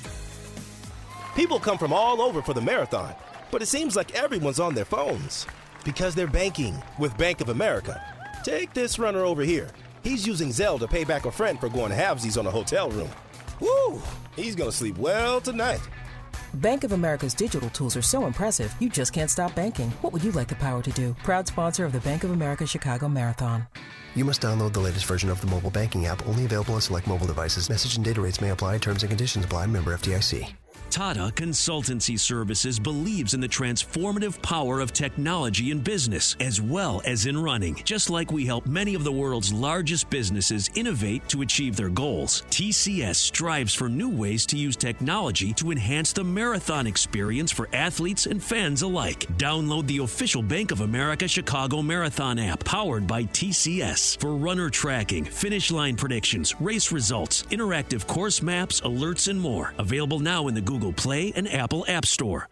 People come from all over for the marathon, but it seems like everyone's on their phones because they're banking with Bank of America. Take this runner over here. He's using Zelle to pay back a friend for going halvesies on a hotel room. Woo! He's gonna sleep well tonight. Bank of America's digital tools are so impressive, you just can't stop banking. What would you like the power to do? Proud sponsor of the Bank of America Chicago Marathon. You must download the latest version of the mobile banking app, only available on select mobile devices. Message and data rates may apply. Terms and conditions apply. Member FDIC. Tata Consultancy Services believes in the transformative power of technology in business as well as in running. Just like we help many of the world's largest businesses innovate to achieve their goals, TCS strives for new ways to use technology to enhance the marathon experience for athletes and fans alike. Download the official Bank of America Chicago Marathon app powered by TCS for runner tracking, finish line predictions, race results, interactive course maps, alerts, and more. Available now in the Google Play and Apple App Store.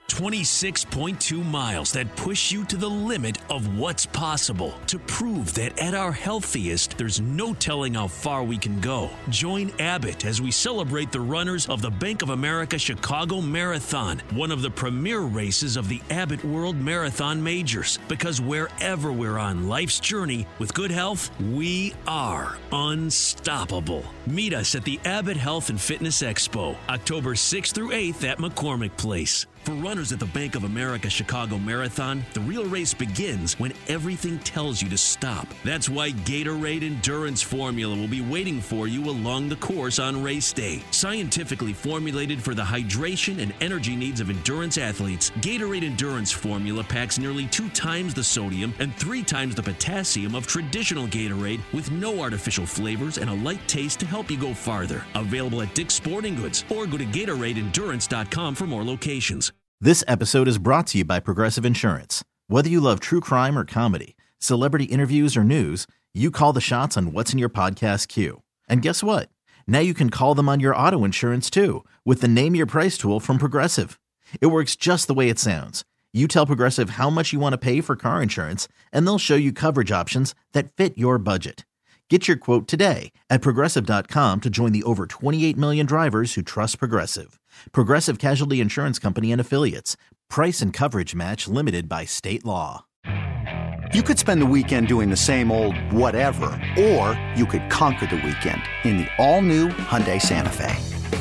26.2 miles that push you to the limit of what's possible. To prove that at our healthiest, there's no telling how far we can go. Join Abbott as we celebrate the runners of the Bank of America Chicago Marathon, one of the premier races of the Abbott World Marathon Majors. Because wherever we're on life's journey, with good health, we are unstoppable. Meet us at the Abbott Health and Fitness Expo, October 6th through 8th at McCormick Place. For runners at the Bank of America Chicago Marathon, the real race begins when everything tells you to stop. That's why Gatorade Endurance Formula will be waiting for you along the course on race day. Scientifically formulated for the hydration and energy needs of endurance athletes, Gatorade Endurance Formula packs nearly 2 times the sodium and 3 times the potassium of traditional Gatorade with no artificial flavors and a light taste to help you go farther. Available at Dick's Sporting Goods or go to GatoradeEndurance.com for more locations. This episode is brought to you by Progressive Insurance. Whether you love true crime or comedy, celebrity interviews or news, you call the shots on what's in your podcast queue. And guess what? Now you can call them on your auto insurance too with the Name Your Price tool from Progressive. It works just the way it sounds. You tell Progressive how much you want to pay for car insurance, and they'll show you coverage options that fit your budget. Get your quote today at Progressive.com to join the over 28 million drivers who trust Progressive. Progressive Casualty Insurance Company and Affiliates. Price and coverage match limited by state law. You could spend the weekend doing the same old whatever, or you could conquer the weekend in the all-new Hyundai Santa Fe.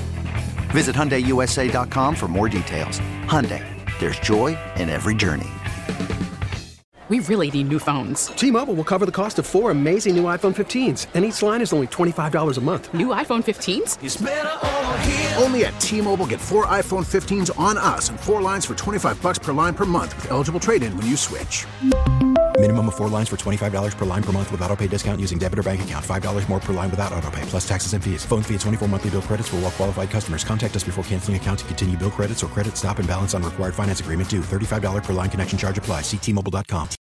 Visit HyundaiUSA.com for more details. Hyundai, there's joy in every journey. We really need new phones. T-Mobile will cover the cost of 4 amazing new iPhone 15s, and each line is only $25 a month. New iPhone 15s? It's better over here. Only at T-Mobile, get 4 iPhone 15s on us and 4 lines for $25 per line per month with eligible trade-in when you switch. Minimum of 4 lines for $25 per line per month with autopay discount using debit or bank account. $5 more per line without autopay, plus taxes and fees. Phone fee at 24 monthly bill credits for well qualified customers. Contact us before canceling account to continue bill credits or credit stop and balance on required finance agreement due. $35 per line connection charge applies. See T-Mobile.com.